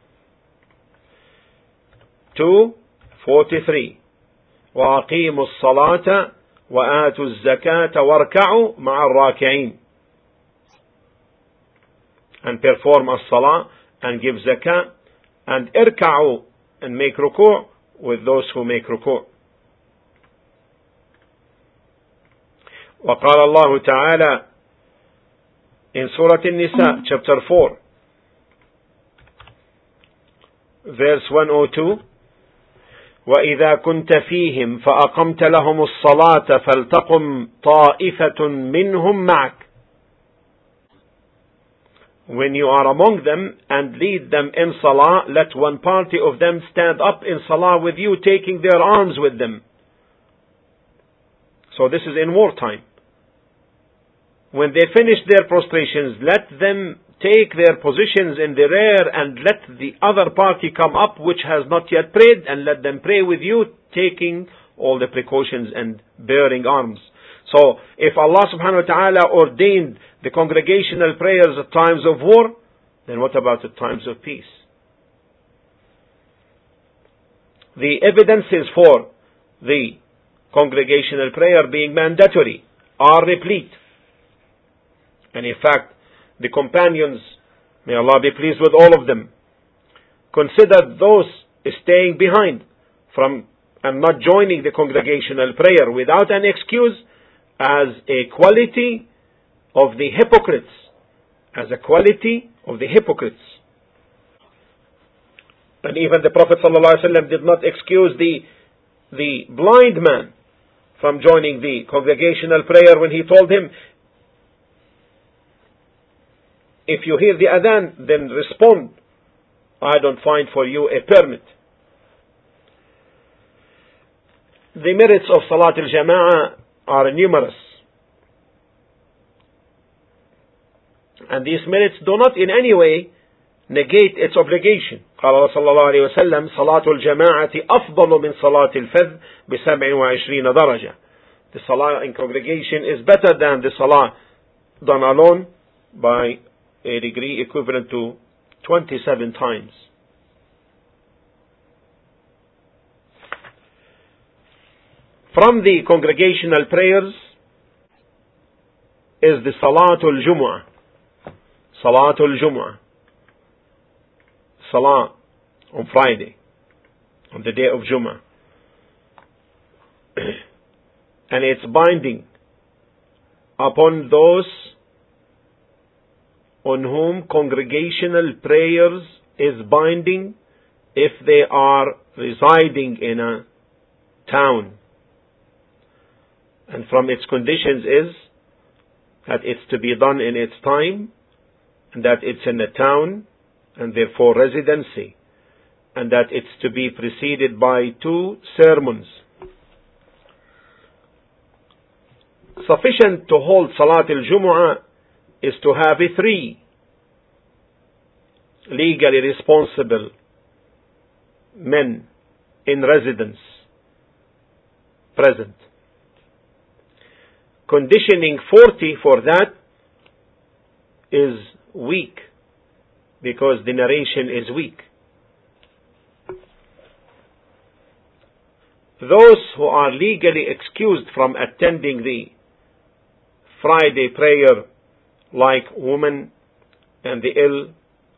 two forty-three, وأقيموا الصلاة وآتوا الزكاة واركعوا مع الراكعين. And perform as-salah and give zakah and irka'u and make ruku' with those who make ruku'. وقال الله تعالى in Surah An-Nisa chapter four verse one oh two, وإذا كنت فيهم فأقمت لهم الصلاة فلتقم طائفة منهم معك. When you are among them and lead them in salah, let one party of them stand up in salah with you, taking their arms with them. So this is in wartime. When they finish their prostrations, let them take their positions in the rear and let the other party come up which has not yet prayed, and let them pray with you, taking all the precautions and bearing arms. So, if Allah subhanahu wa ta'ala ordained the congregational prayers at times of war, then what about at times of peace? The evidences for the congregational prayer being mandatory are replete. And in fact, the companions, may Allah be pleased with all of them, considered those staying behind from and not joining the congregational prayer without an excuse as a quality of the hypocrites, as a quality of the hypocrites. And even the Prophet ﷺ did not excuse the, the blind man from joining the congregational prayer when he told him, if you hear the adhan, then respond. I don't find for you a permit. The merits of Salat al-Jama'ah are numerous. And these merits do not in any way negate its obligation. قال صلى الله عليه وسلم صلاة الجماعة أفضل من صلاة الفذ بسبع وعشرين درجة. The salah in congregation is better than the salah done alone by a degree equivalent to twenty-seven times. From the congregational prayers is the Salatul Jumu'ah. Salatul Jumu'ah. Salah on Friday, on the day of Jumu'ah. And it's binding upon those on whom congregational prayers is binding if they are residing in a town. And from its conditions is that it's to be done in its time, and that it's in a town, and therefore residency, and that it's to be preceded by two sermons. Sufficient to hold Salat al-Jumu'ah is to have a three legally responsible men in residence present. Conditioning forty for that is weak, because the narration is weak. Those who are legally excused from attending the Friday prayer, like women and the ill,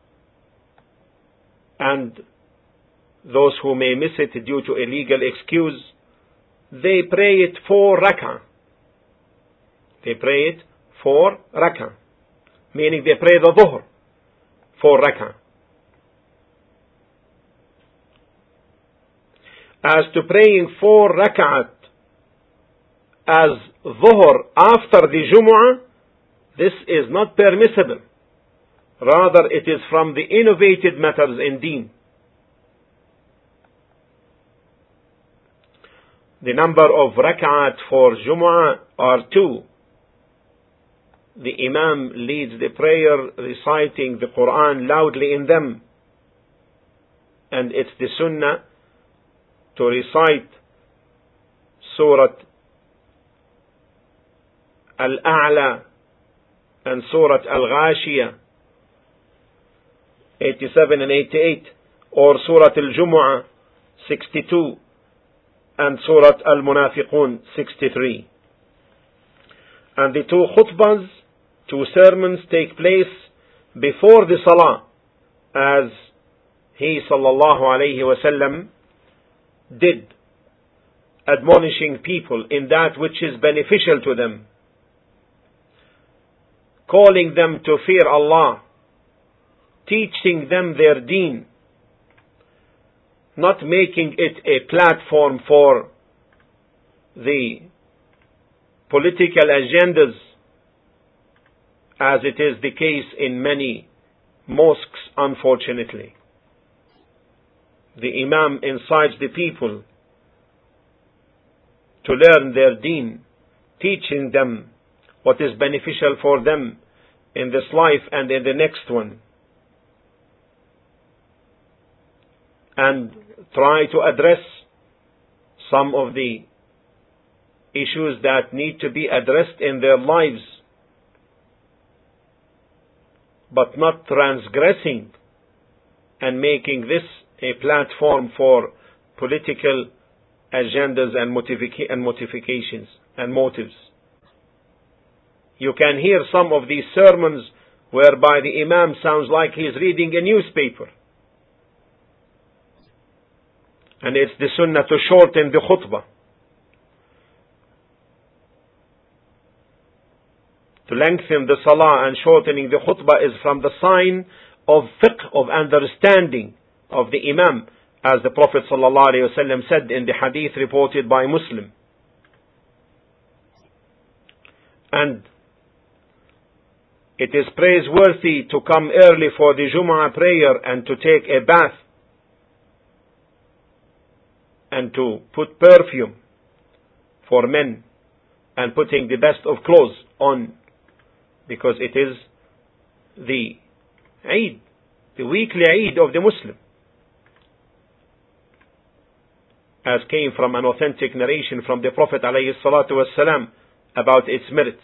and those who may miss it due to a legal excuse, they pray it for rak'ah. They pray it for rak'ah, meaning they pray the dhuhr for rak'ah. As to praying four rak'at as dhuhr after the Jumu'ah, this is not permissible. Rather, it is from the innovated matters in deen. The number of rak'at for Jumu'ah are two. The Imam leads the prayer reciting the Quran loudly in them. And it's the Sunnah to recite Surah Al-A'la and Surah Al-Ghashiyah eighty-seven and eighty-eight, or Surah Al-Jumu'ah sixty-two and Surah Al-Munafiqun sixty-three. And the two khutbahs, two sermons, take place before the Salah, as he sallallahu alayhi wasallam did, admonishing people in that which is beneficial to them, calling them to fear Allah, teaching them their deen, not making it a platform for the political agendas, as it is the case in many mosques, unfortunately. The Imam incites the people to learn their deen, teaching them what is beneficial for them in this life and in the next one, and try to address some of the issues that need to be addressed in their lives, but not transgressing and making this a platform for political agendas and, motiva- and motivations and motives. You can hear some of these sermons whereby the Imam sounds like he is reading a newspaper. And it's the Sunnah to shorten the khutbah. to lengthen the salah and shortening the khutbah is from the sign of fiqh, of understanding of the imam, as the Prophet ﷺ said in the hadith reported by Muslim. And it is praiseworthy to come early for the Jum'ah prayer and to take a bath and to put perfume for men and putting the best of clothes on, because it is the Eid, the weekly Eid of the Muslim, as came from an authentic narration from the Prophet ﷺ about its merits.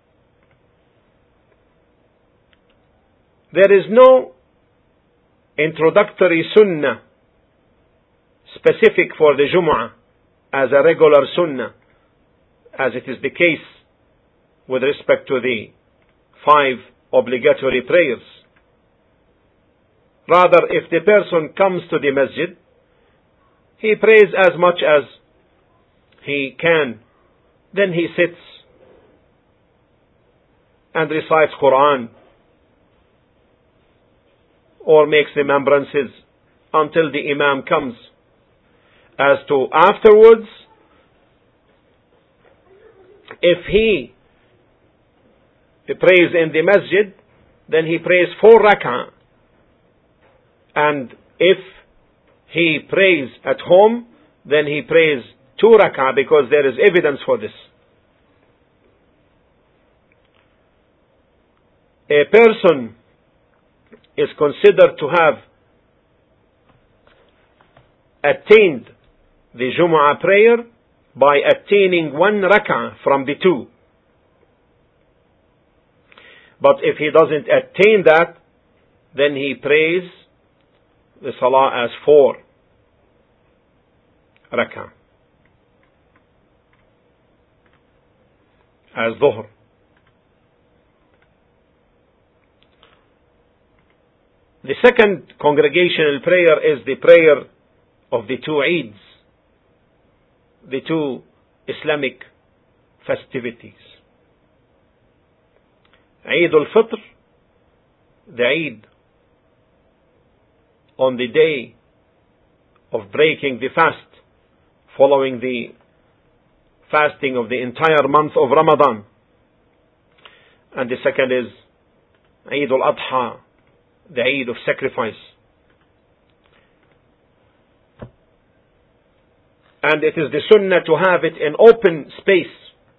There is no introductory sunnah specific for the Jum'ah as a regular sunnah, as it is the case with respect to the five obligatory prayers. Rather, if the person comes to the masjid, he prays as much as he can, then he sits and recites Quran or makes remembrances until the Imam comes. As to afterwards, if he prays in the masjid, then he prays four rak'ah. And if he prays at home, then he prays two rak'ah, because there is evidence for this. A person is considered to have attained the Jumu'ah prayer by attaining one rak'ah from the two. But if he doesn't attain that, then he prays the salah as four rak'ah, as dhuhr. The second congregational prayer is the prayer of the two Eids, the two Islamic festivities. Eid al-Fitr, the Eid on the day of breaking the fast, following the fasting of the entire month of Ramadan. And the second is Eid al-Adha, the Eid of sacrifice. And it is the sunnah to have it in open space,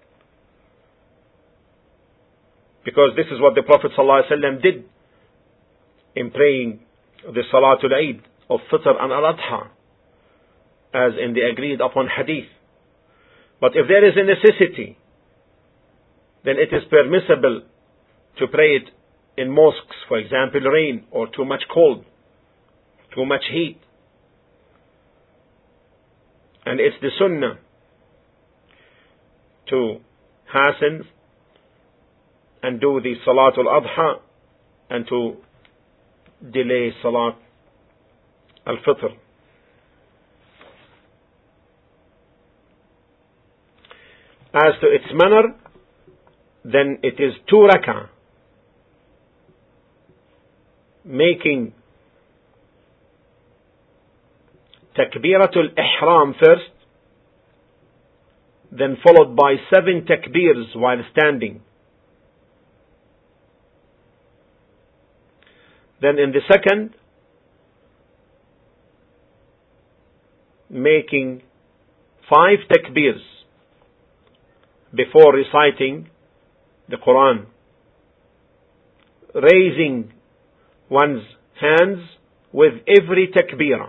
because this is what the Prophet ﷺ did in praying the Salatul Eid of Fitr and Al-Adha, as in the agreed upon hadith. But if there is a necessity, then it is permissible to pray it in mosques, for example, rain or too much cold, too much heat. And it's the sunnah to hasten and do the Salatul Adha and to delay Salat Al-Fitr. As to its manner, then it is two rak'ah, making Takbiratul Ihram first, then followed by seven takbirs while standing. Then in the second, making five takbirs before reciting the Quran, raising one's hands with every takbirah.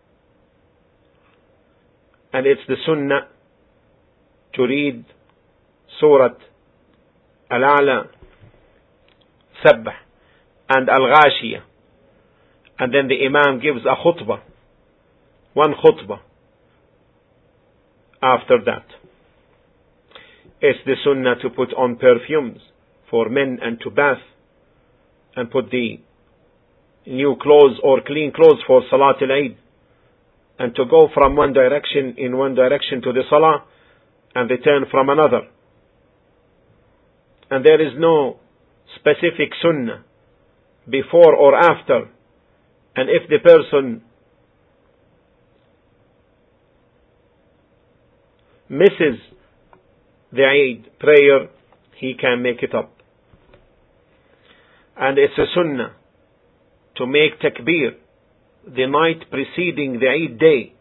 And it's the sunnah to read Surah Al-A'la, Sabbah, and Al-Ghashiyah. And then the Imam gives a khutbah, one khutbah after that. It's the sunnah to put on perfumes for men and to bath and put the new clothes or clean clothes for Salatul Eid, and to go from one direction in one direction to the Salah and return from another. and there is no specific sunnah before or after, and if the person misses the Eid prayer, he can make it up. And it's a sunnah to make takbir the night preceding the Eid day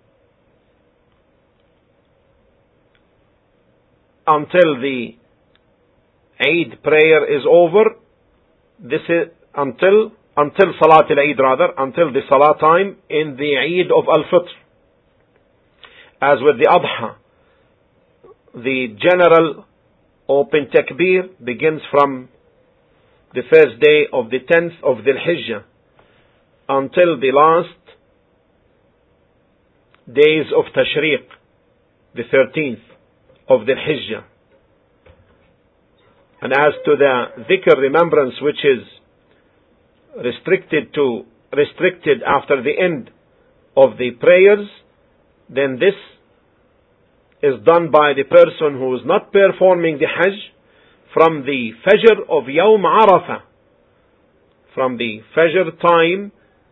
until the Eid prayer is over. This is until until Salat al-Eid rather, until the Salah time in the Eid of Al-Fitr. As with the Adha, the general open takbir begins from the first day of the tenth of Dhul Hijjah until the last days of Tashriq, the thirteenth of Dhul Hijjah. And as to the dhikr, remembrance, which is restricted to restricted after the end of the prayers, then this is done by the person who is not performing the Hajj from the Fajr of Yawm Arafah, from the Fajr time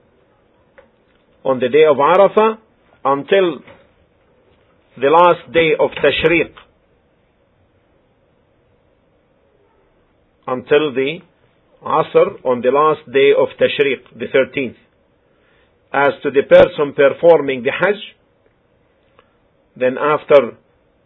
on the day of Arafah until the last day of Tashriq, until the Asr on the last day of Tashriq, the thirteenth. As to the person performing the Hajj, then after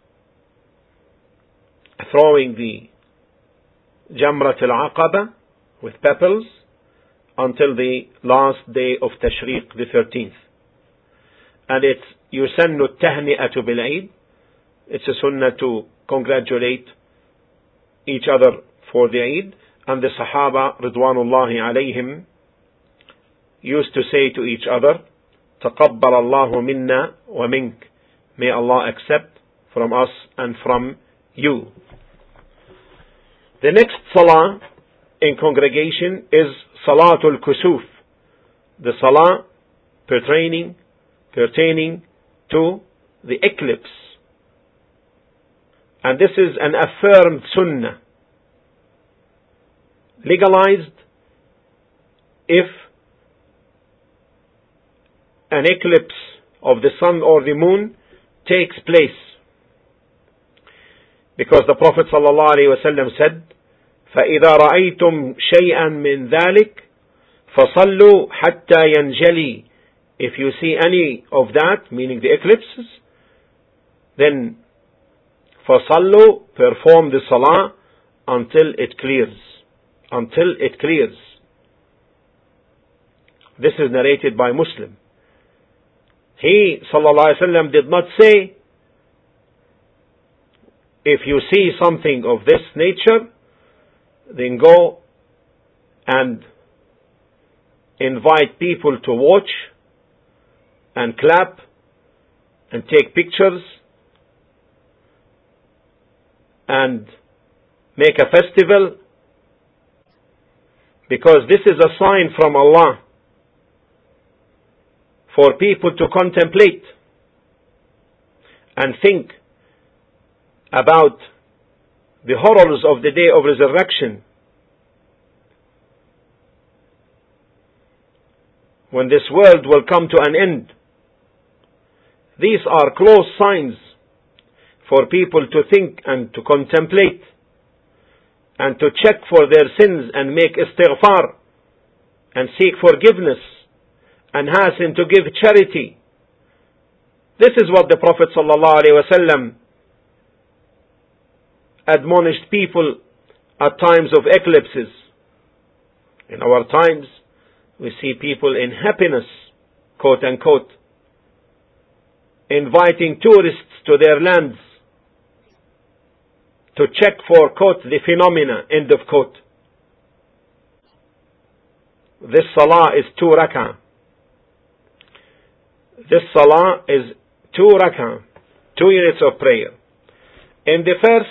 throwing the Jamrat al-Aqaba with pebbles until the last day of Tashriq, the thirteenth. And it's yusannu tahni'atu bil Eid. It's a sunnah to congratulate each other for the Eid. And the Sahaba Ridwanullahi alayhim used to say to each other, تقبل الله منا ومنك. May Allah accept from us and from you. The next salah in congregation is Salatul Kusuf, the salah pertaining pertaining to the eclipse. And this is an affirmed sunnah, legalized if an eclipse of the sun or the moon takes place. Because the Prophet ﷺ said, فَإِذَا رَأَيْتُمْ شَيْئًا مِّن ذَلِكَ فَصَلُّوا حَتَّى يَنْجَلِي. If you see any of that, meaning the eclipses, then فَصَلُّوا, perform the salah until it clears. Until it clears. This is narrated by Muslim. He ﷺ did not say, if you see something of this nature, then go and invite people to watch and clap and take pictures and make a festival, because this is a sign from Allah for people to contemplate and think about the horrors of the day of resurrection, when this world will come to an end. These are close signs for people to think and to contemplate and to check for their sins and make istighfar and seek forgiveness and hasten to give charity. This is what the Prophet ﷺ admonished people at times of eclipses. In our times, we see people in happiness, quote unquote, inviting tourists to their lands to check for, quote, the phenomena, end of quote. This salah is two rak'ah. This salah is two rak'ah, two units of prayer. In the first,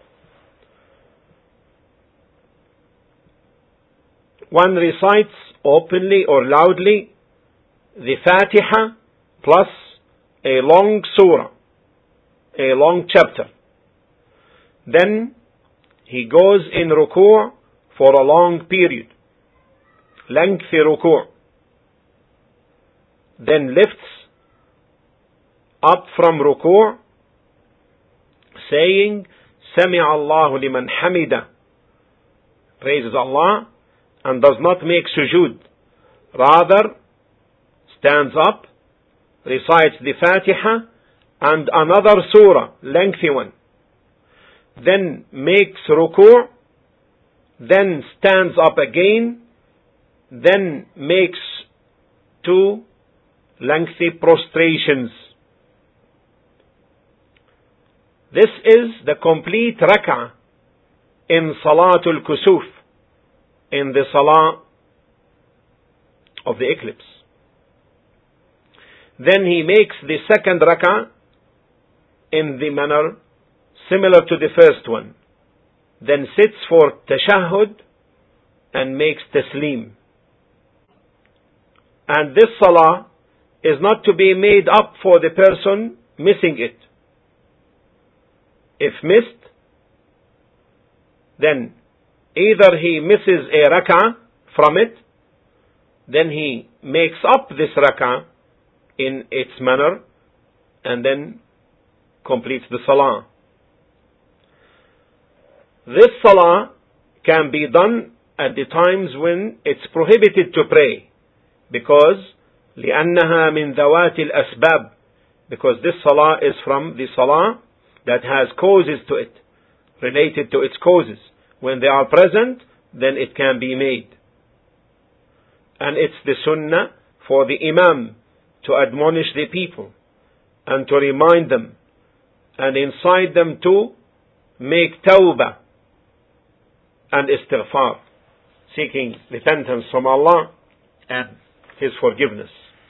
one recites openly or loudly the Fatiha plus a long surah, a long chapter. Then he goes in ruku' for a long period, lengthy ruku', then lifts up from ruku' saying سمع الله لمن حمده, praises Allah, and does not make sujood, rather stands up, recites the Fatiha and another surah, lengthy one, then makes ruku', then stands up again, then makes two lengthy prostrations. This is the complete rak'ah in Salatul Kusuf, in the Salah of the eclipse. Then he makes the second rak'ah in the manner similar to the first one. Then sits for tashahhud and makes taslim. And this salah is not to be made up for the person missing it. If missed, then either he misses a rak'ah from it, then he makes up this rak'ah in its manner and then completes the salah. This salah can be done at the times when it's prohibited to pray, because لأنها من ذوات الأسباب, because this salah is from the salah that has causes to it, related to its causes. When they are present, then it can be made. And it's the sunnah for the imam to admonish the people and to remind them and incite them to make tawbah and istighfar, seeking repentance from Allah and His forgiveness.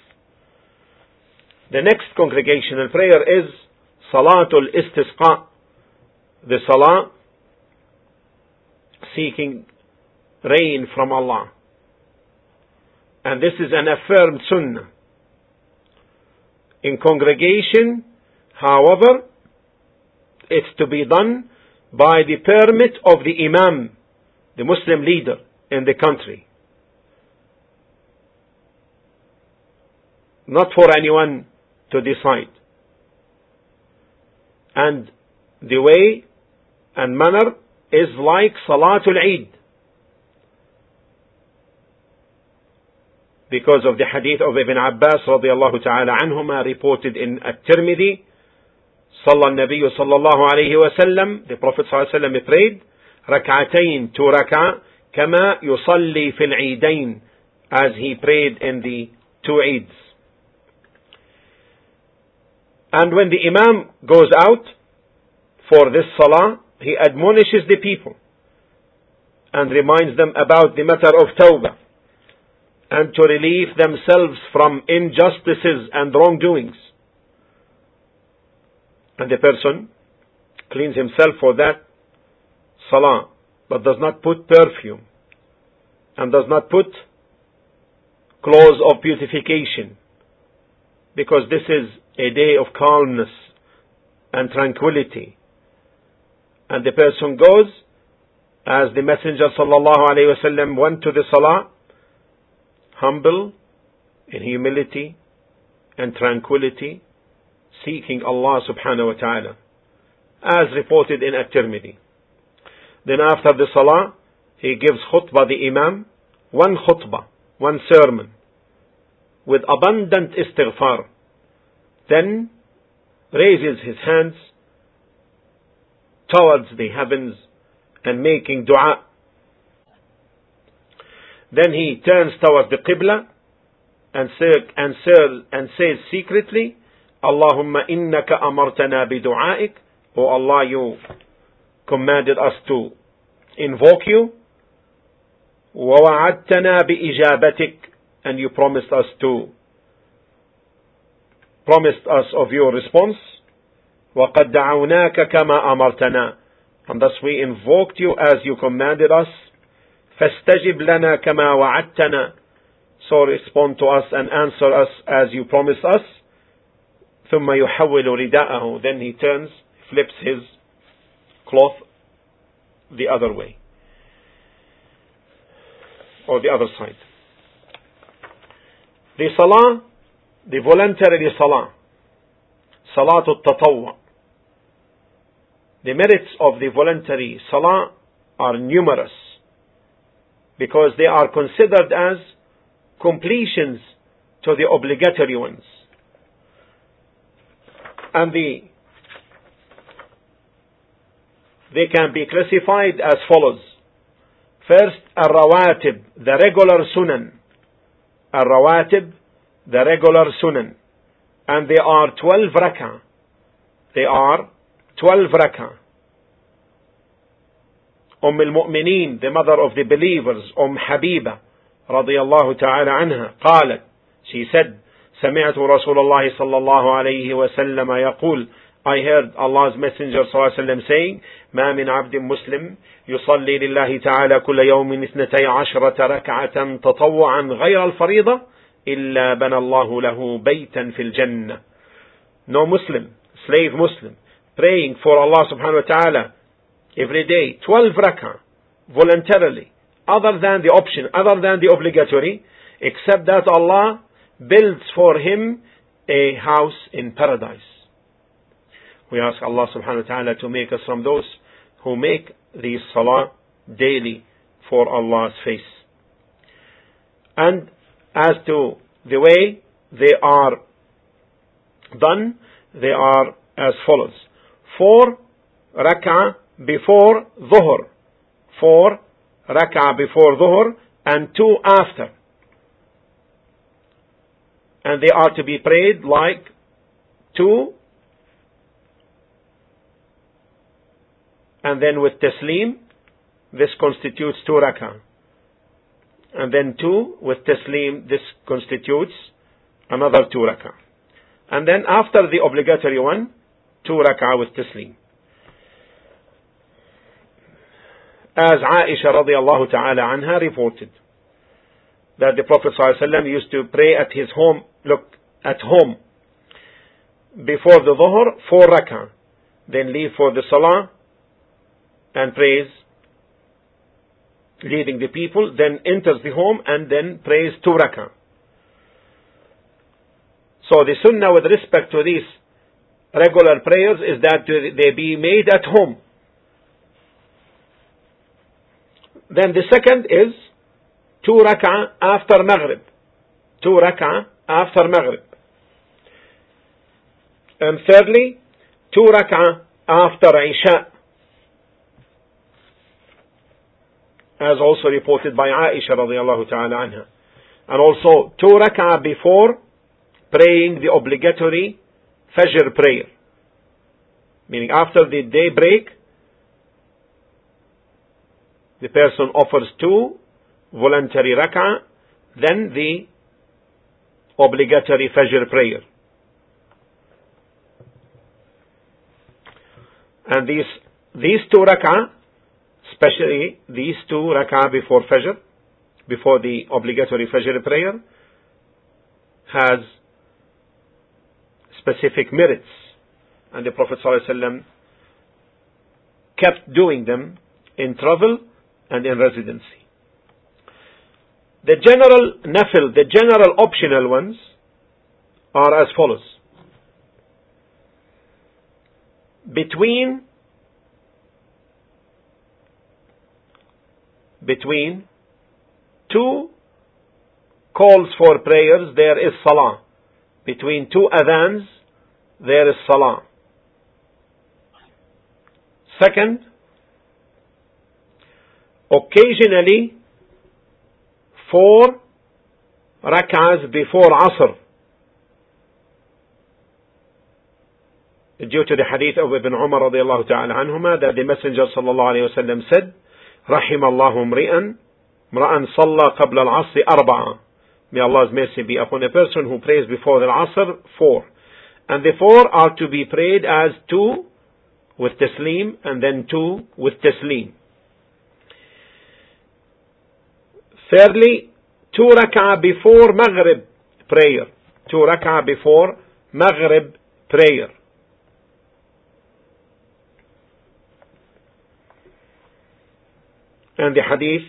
The next congregational prayer is Salatul Istisqa, the Salah seeking rain from Allah. And this is an affirmed sunnah. In congregation, however, it's to be done by the permit of the Imam, the Muslim leader in the country. Not for anyone to decide. And the way and manner is like Salatul Eid, because of the hadith of Ibn Abbas radiallahu ta'ala anhuma, reported in At-Tirmidhi. Salla al-Nabiy sallallahu alayhi wa sallam, the Prophet sallallahu alayhi wa sallam prayed rak'atayn, two rak'ah, kama yusalli fil eidain, as he prayed in the two Eids. And when the Imam goes out for this salah, he admonishes the people and reminds them about the matter of tawbah and to relieve themselves from injustices and wrongdoings. And the person cleans himself for that salah, but does not put perfume and does not put clothes of beautification, because this is a day of calmness and tranquility. And the person goes, as the Messenger sallallahu alaihi wasallam went to the salah, humble, in humility and tranquility, seeking Allah subhanahu wa ta'ala, as reported in At-Tirmidhi. Then after the salah, he gives khutbah, the Imam, one khutbah, one sermon, with abundant istighfar. Then raises his hands towards the heavens and making dua. Then he turns towards the Qibla and, say, and, say, and says secretly, Allahumma innaka amartana bidu'aik, O Allah, you commanded us to invoke you, wa wa'adtana bi'ijabatik, and you promised us to promised us of your response, وَقَدْ دَعَوْنَاكَ كَمَا أَمَرْتَنَا, and thus we invoked you as you commanded us. فَاسْتَجِبْ لَنَا كَمَا وَعَدْتَنَا, so respond to us and answer us as you promised us. ثُمَّ يُحَوِّلُ رِدَاءَهُ, then he turns, flips his cloth the other way, or the other side. The salah, the voluntary salah, salatul tatawwa. The merits of the voluntary salah are numerous, because they are considered as completions to the obligatory ones. And the they can be classified as follows. First, al-rawatib, the regular sunan. Al-rawatib, the regular sunan. And they are twelve rak'ah. They are twelve rak'ah. Umm al-Mu'mineen, the mother of the believers, Umm Habiba, radiyallahu ta'ala anha, قالت, she said, سمعت رسول الله صلى الله عليه وسلم يقول, I heard Allah's Messenger صلى الله عليه وسلم saying, ما من عبد مسلم يصلي لله تعالى كل يوم اثنتي عشرة ركعة تطوعا غير الفريضة إلا بنى الله له بيتا في الجنة. No Muslim, slave Muslim, praying for Allah subhanahu wa ta'ala every day, twelve rak'ah, voluntarily, other than the option, other than the obligatory, except that Allah builds for him a house in paradise. We ask Allah subhanahu wa ta'ala to make us from those who make these salah daily for Allah's face. And as to the way they are done, they are as follows. Four rak'ah before dhuhr, four rak'ah before dhuhr, and two after. And they are to be prayed like two, and then with taslim, this constitutes two rak'ah. And then two with taslim, this constitutes another two rak'ah. And then after the obligatory one, two rak'ah with taslim. As Aisha radiallahu ta'ala anha reported, that the Prophet ﷺ used to pray at his home, look, at home, before the dhuhr, four rak'ah, then leave for the salah, and prays, leading the people, then enters the home, and then prays two rak'ah. So the sunnah with respect to these regular prayers is that they be made at home. Then the second is two rak'ah after Maghrib. Two rak'ah after Maghrib. And thirdly, two rak'ah after Isha. As also reported by Aisha radiallahu ta'ala anha. And also two rak'ah before praying the obligatory Fajr prayer. Meaning after the day break, the person offers two voluntary rak'ah, then the obligatory Fajr prayer. And these, these two rak'ah, especially these two rak'ah before Fajr, before the obligatory Fajr prayer, has specific merits. And the Prophet ﷺ kept doing them in travel and in residency. The general nafil, the general optional ones, are as follows. Between Between two calls for prayers, there is salah. Between two adhans, there is salah. Second, occasionally, four rak'ahs before Asr. Due to the hadith of Ibn Umar radiallahu ta'ala anhuma, that the Messenger sallallahu alayhi wa sallam said, رحم الله امرئا امرأ صلى قبل العصر أربعة. May Allah's mercy be upon a person who prays before the Asr, four. And the four are to be prayed as two with taslim, and then two with taslim. Thirdly, two rak'ah before Maghrib prayer. Two rak'ah before Maghrib prayer. And the hadith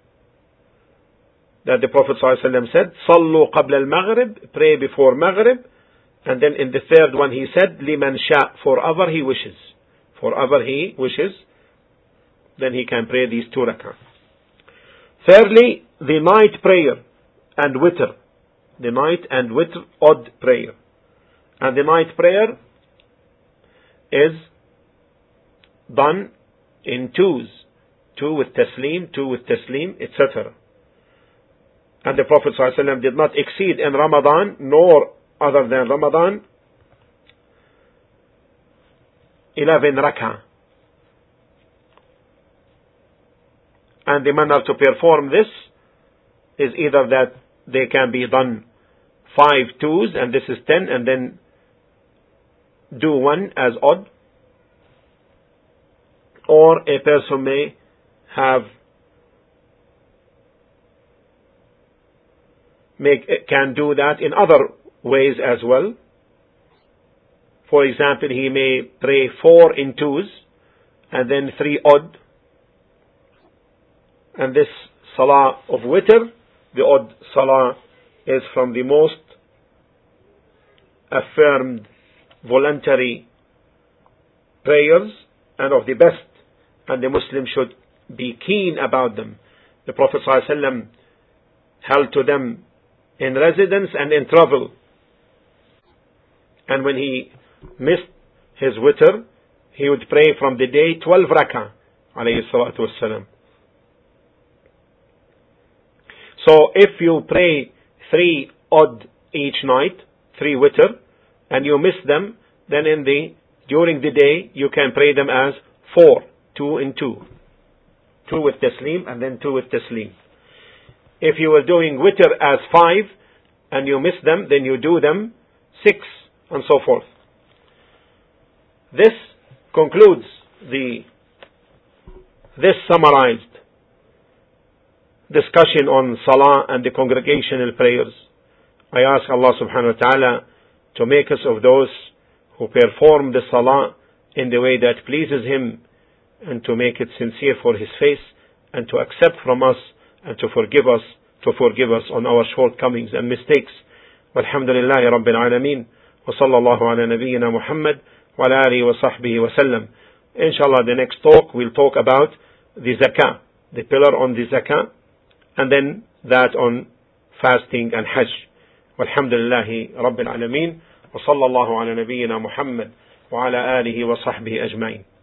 that the Prophet ﷺ said, Sallu qabla al-maghrib, pray before maghrib. And then in the third one he said, Liman sha, forever he wishes. Forever he wishes, then he can pray these two rak'ah. Thirdly, the night prayer and witr. The night and witr odd prayer. And the night prayer is done in twos. Two with taslim, two with taslim, et cetera. And the Prophet ﷺ did not exceed in Ramadan, nor other than Ramadan, eleven rak'ah. And the manner to perform this is either that they can be done five twos, and this is ten, and then do one as odd, or a person may have make can do that in other ways as well. For example, he may pray four in twos and then three odd, and this salah of witr, the odd salah, is from the most affirmed voluntary prayers and of the best, and the Muslim should be keen about them. The Prophet ﷺ held to them in residence and in travel, and when he missed his witr, he would pray from the day twelve rak'ah, alayhi salatu wassalam. So if you pray three odd each night, three witr, and you miss them, then in the during the day you can pray them as four, two and two, two with taslim and then two with taslim. If you were doing witr as five and you miss them, then you do them six, and so forth. This concludes the this summarized discussion on salah and the congregational prayers. I ask Allah subhanahu wa ta'ala to make us of those who perform the salah in the way that pleases Him, and to make it sincere for His face, and to accept from us and to forgive us, to forgive us on our shortcomings and mistakes. Walhamdulillahi Rabbil Alameen. Wa sallallahu ala nabiyyina Muhammad wa ala alihi wa sahbihi wa sallam. Inshallah, the next talk we'll talk about the zakah, the pillar on the zakah, and then that on fasting and hajj. Walhamdulillahi Rabbil Alameen. Wa sallallahu ala nabiyyina Muhammad wa ala alihi wa sahbihi ajma'in.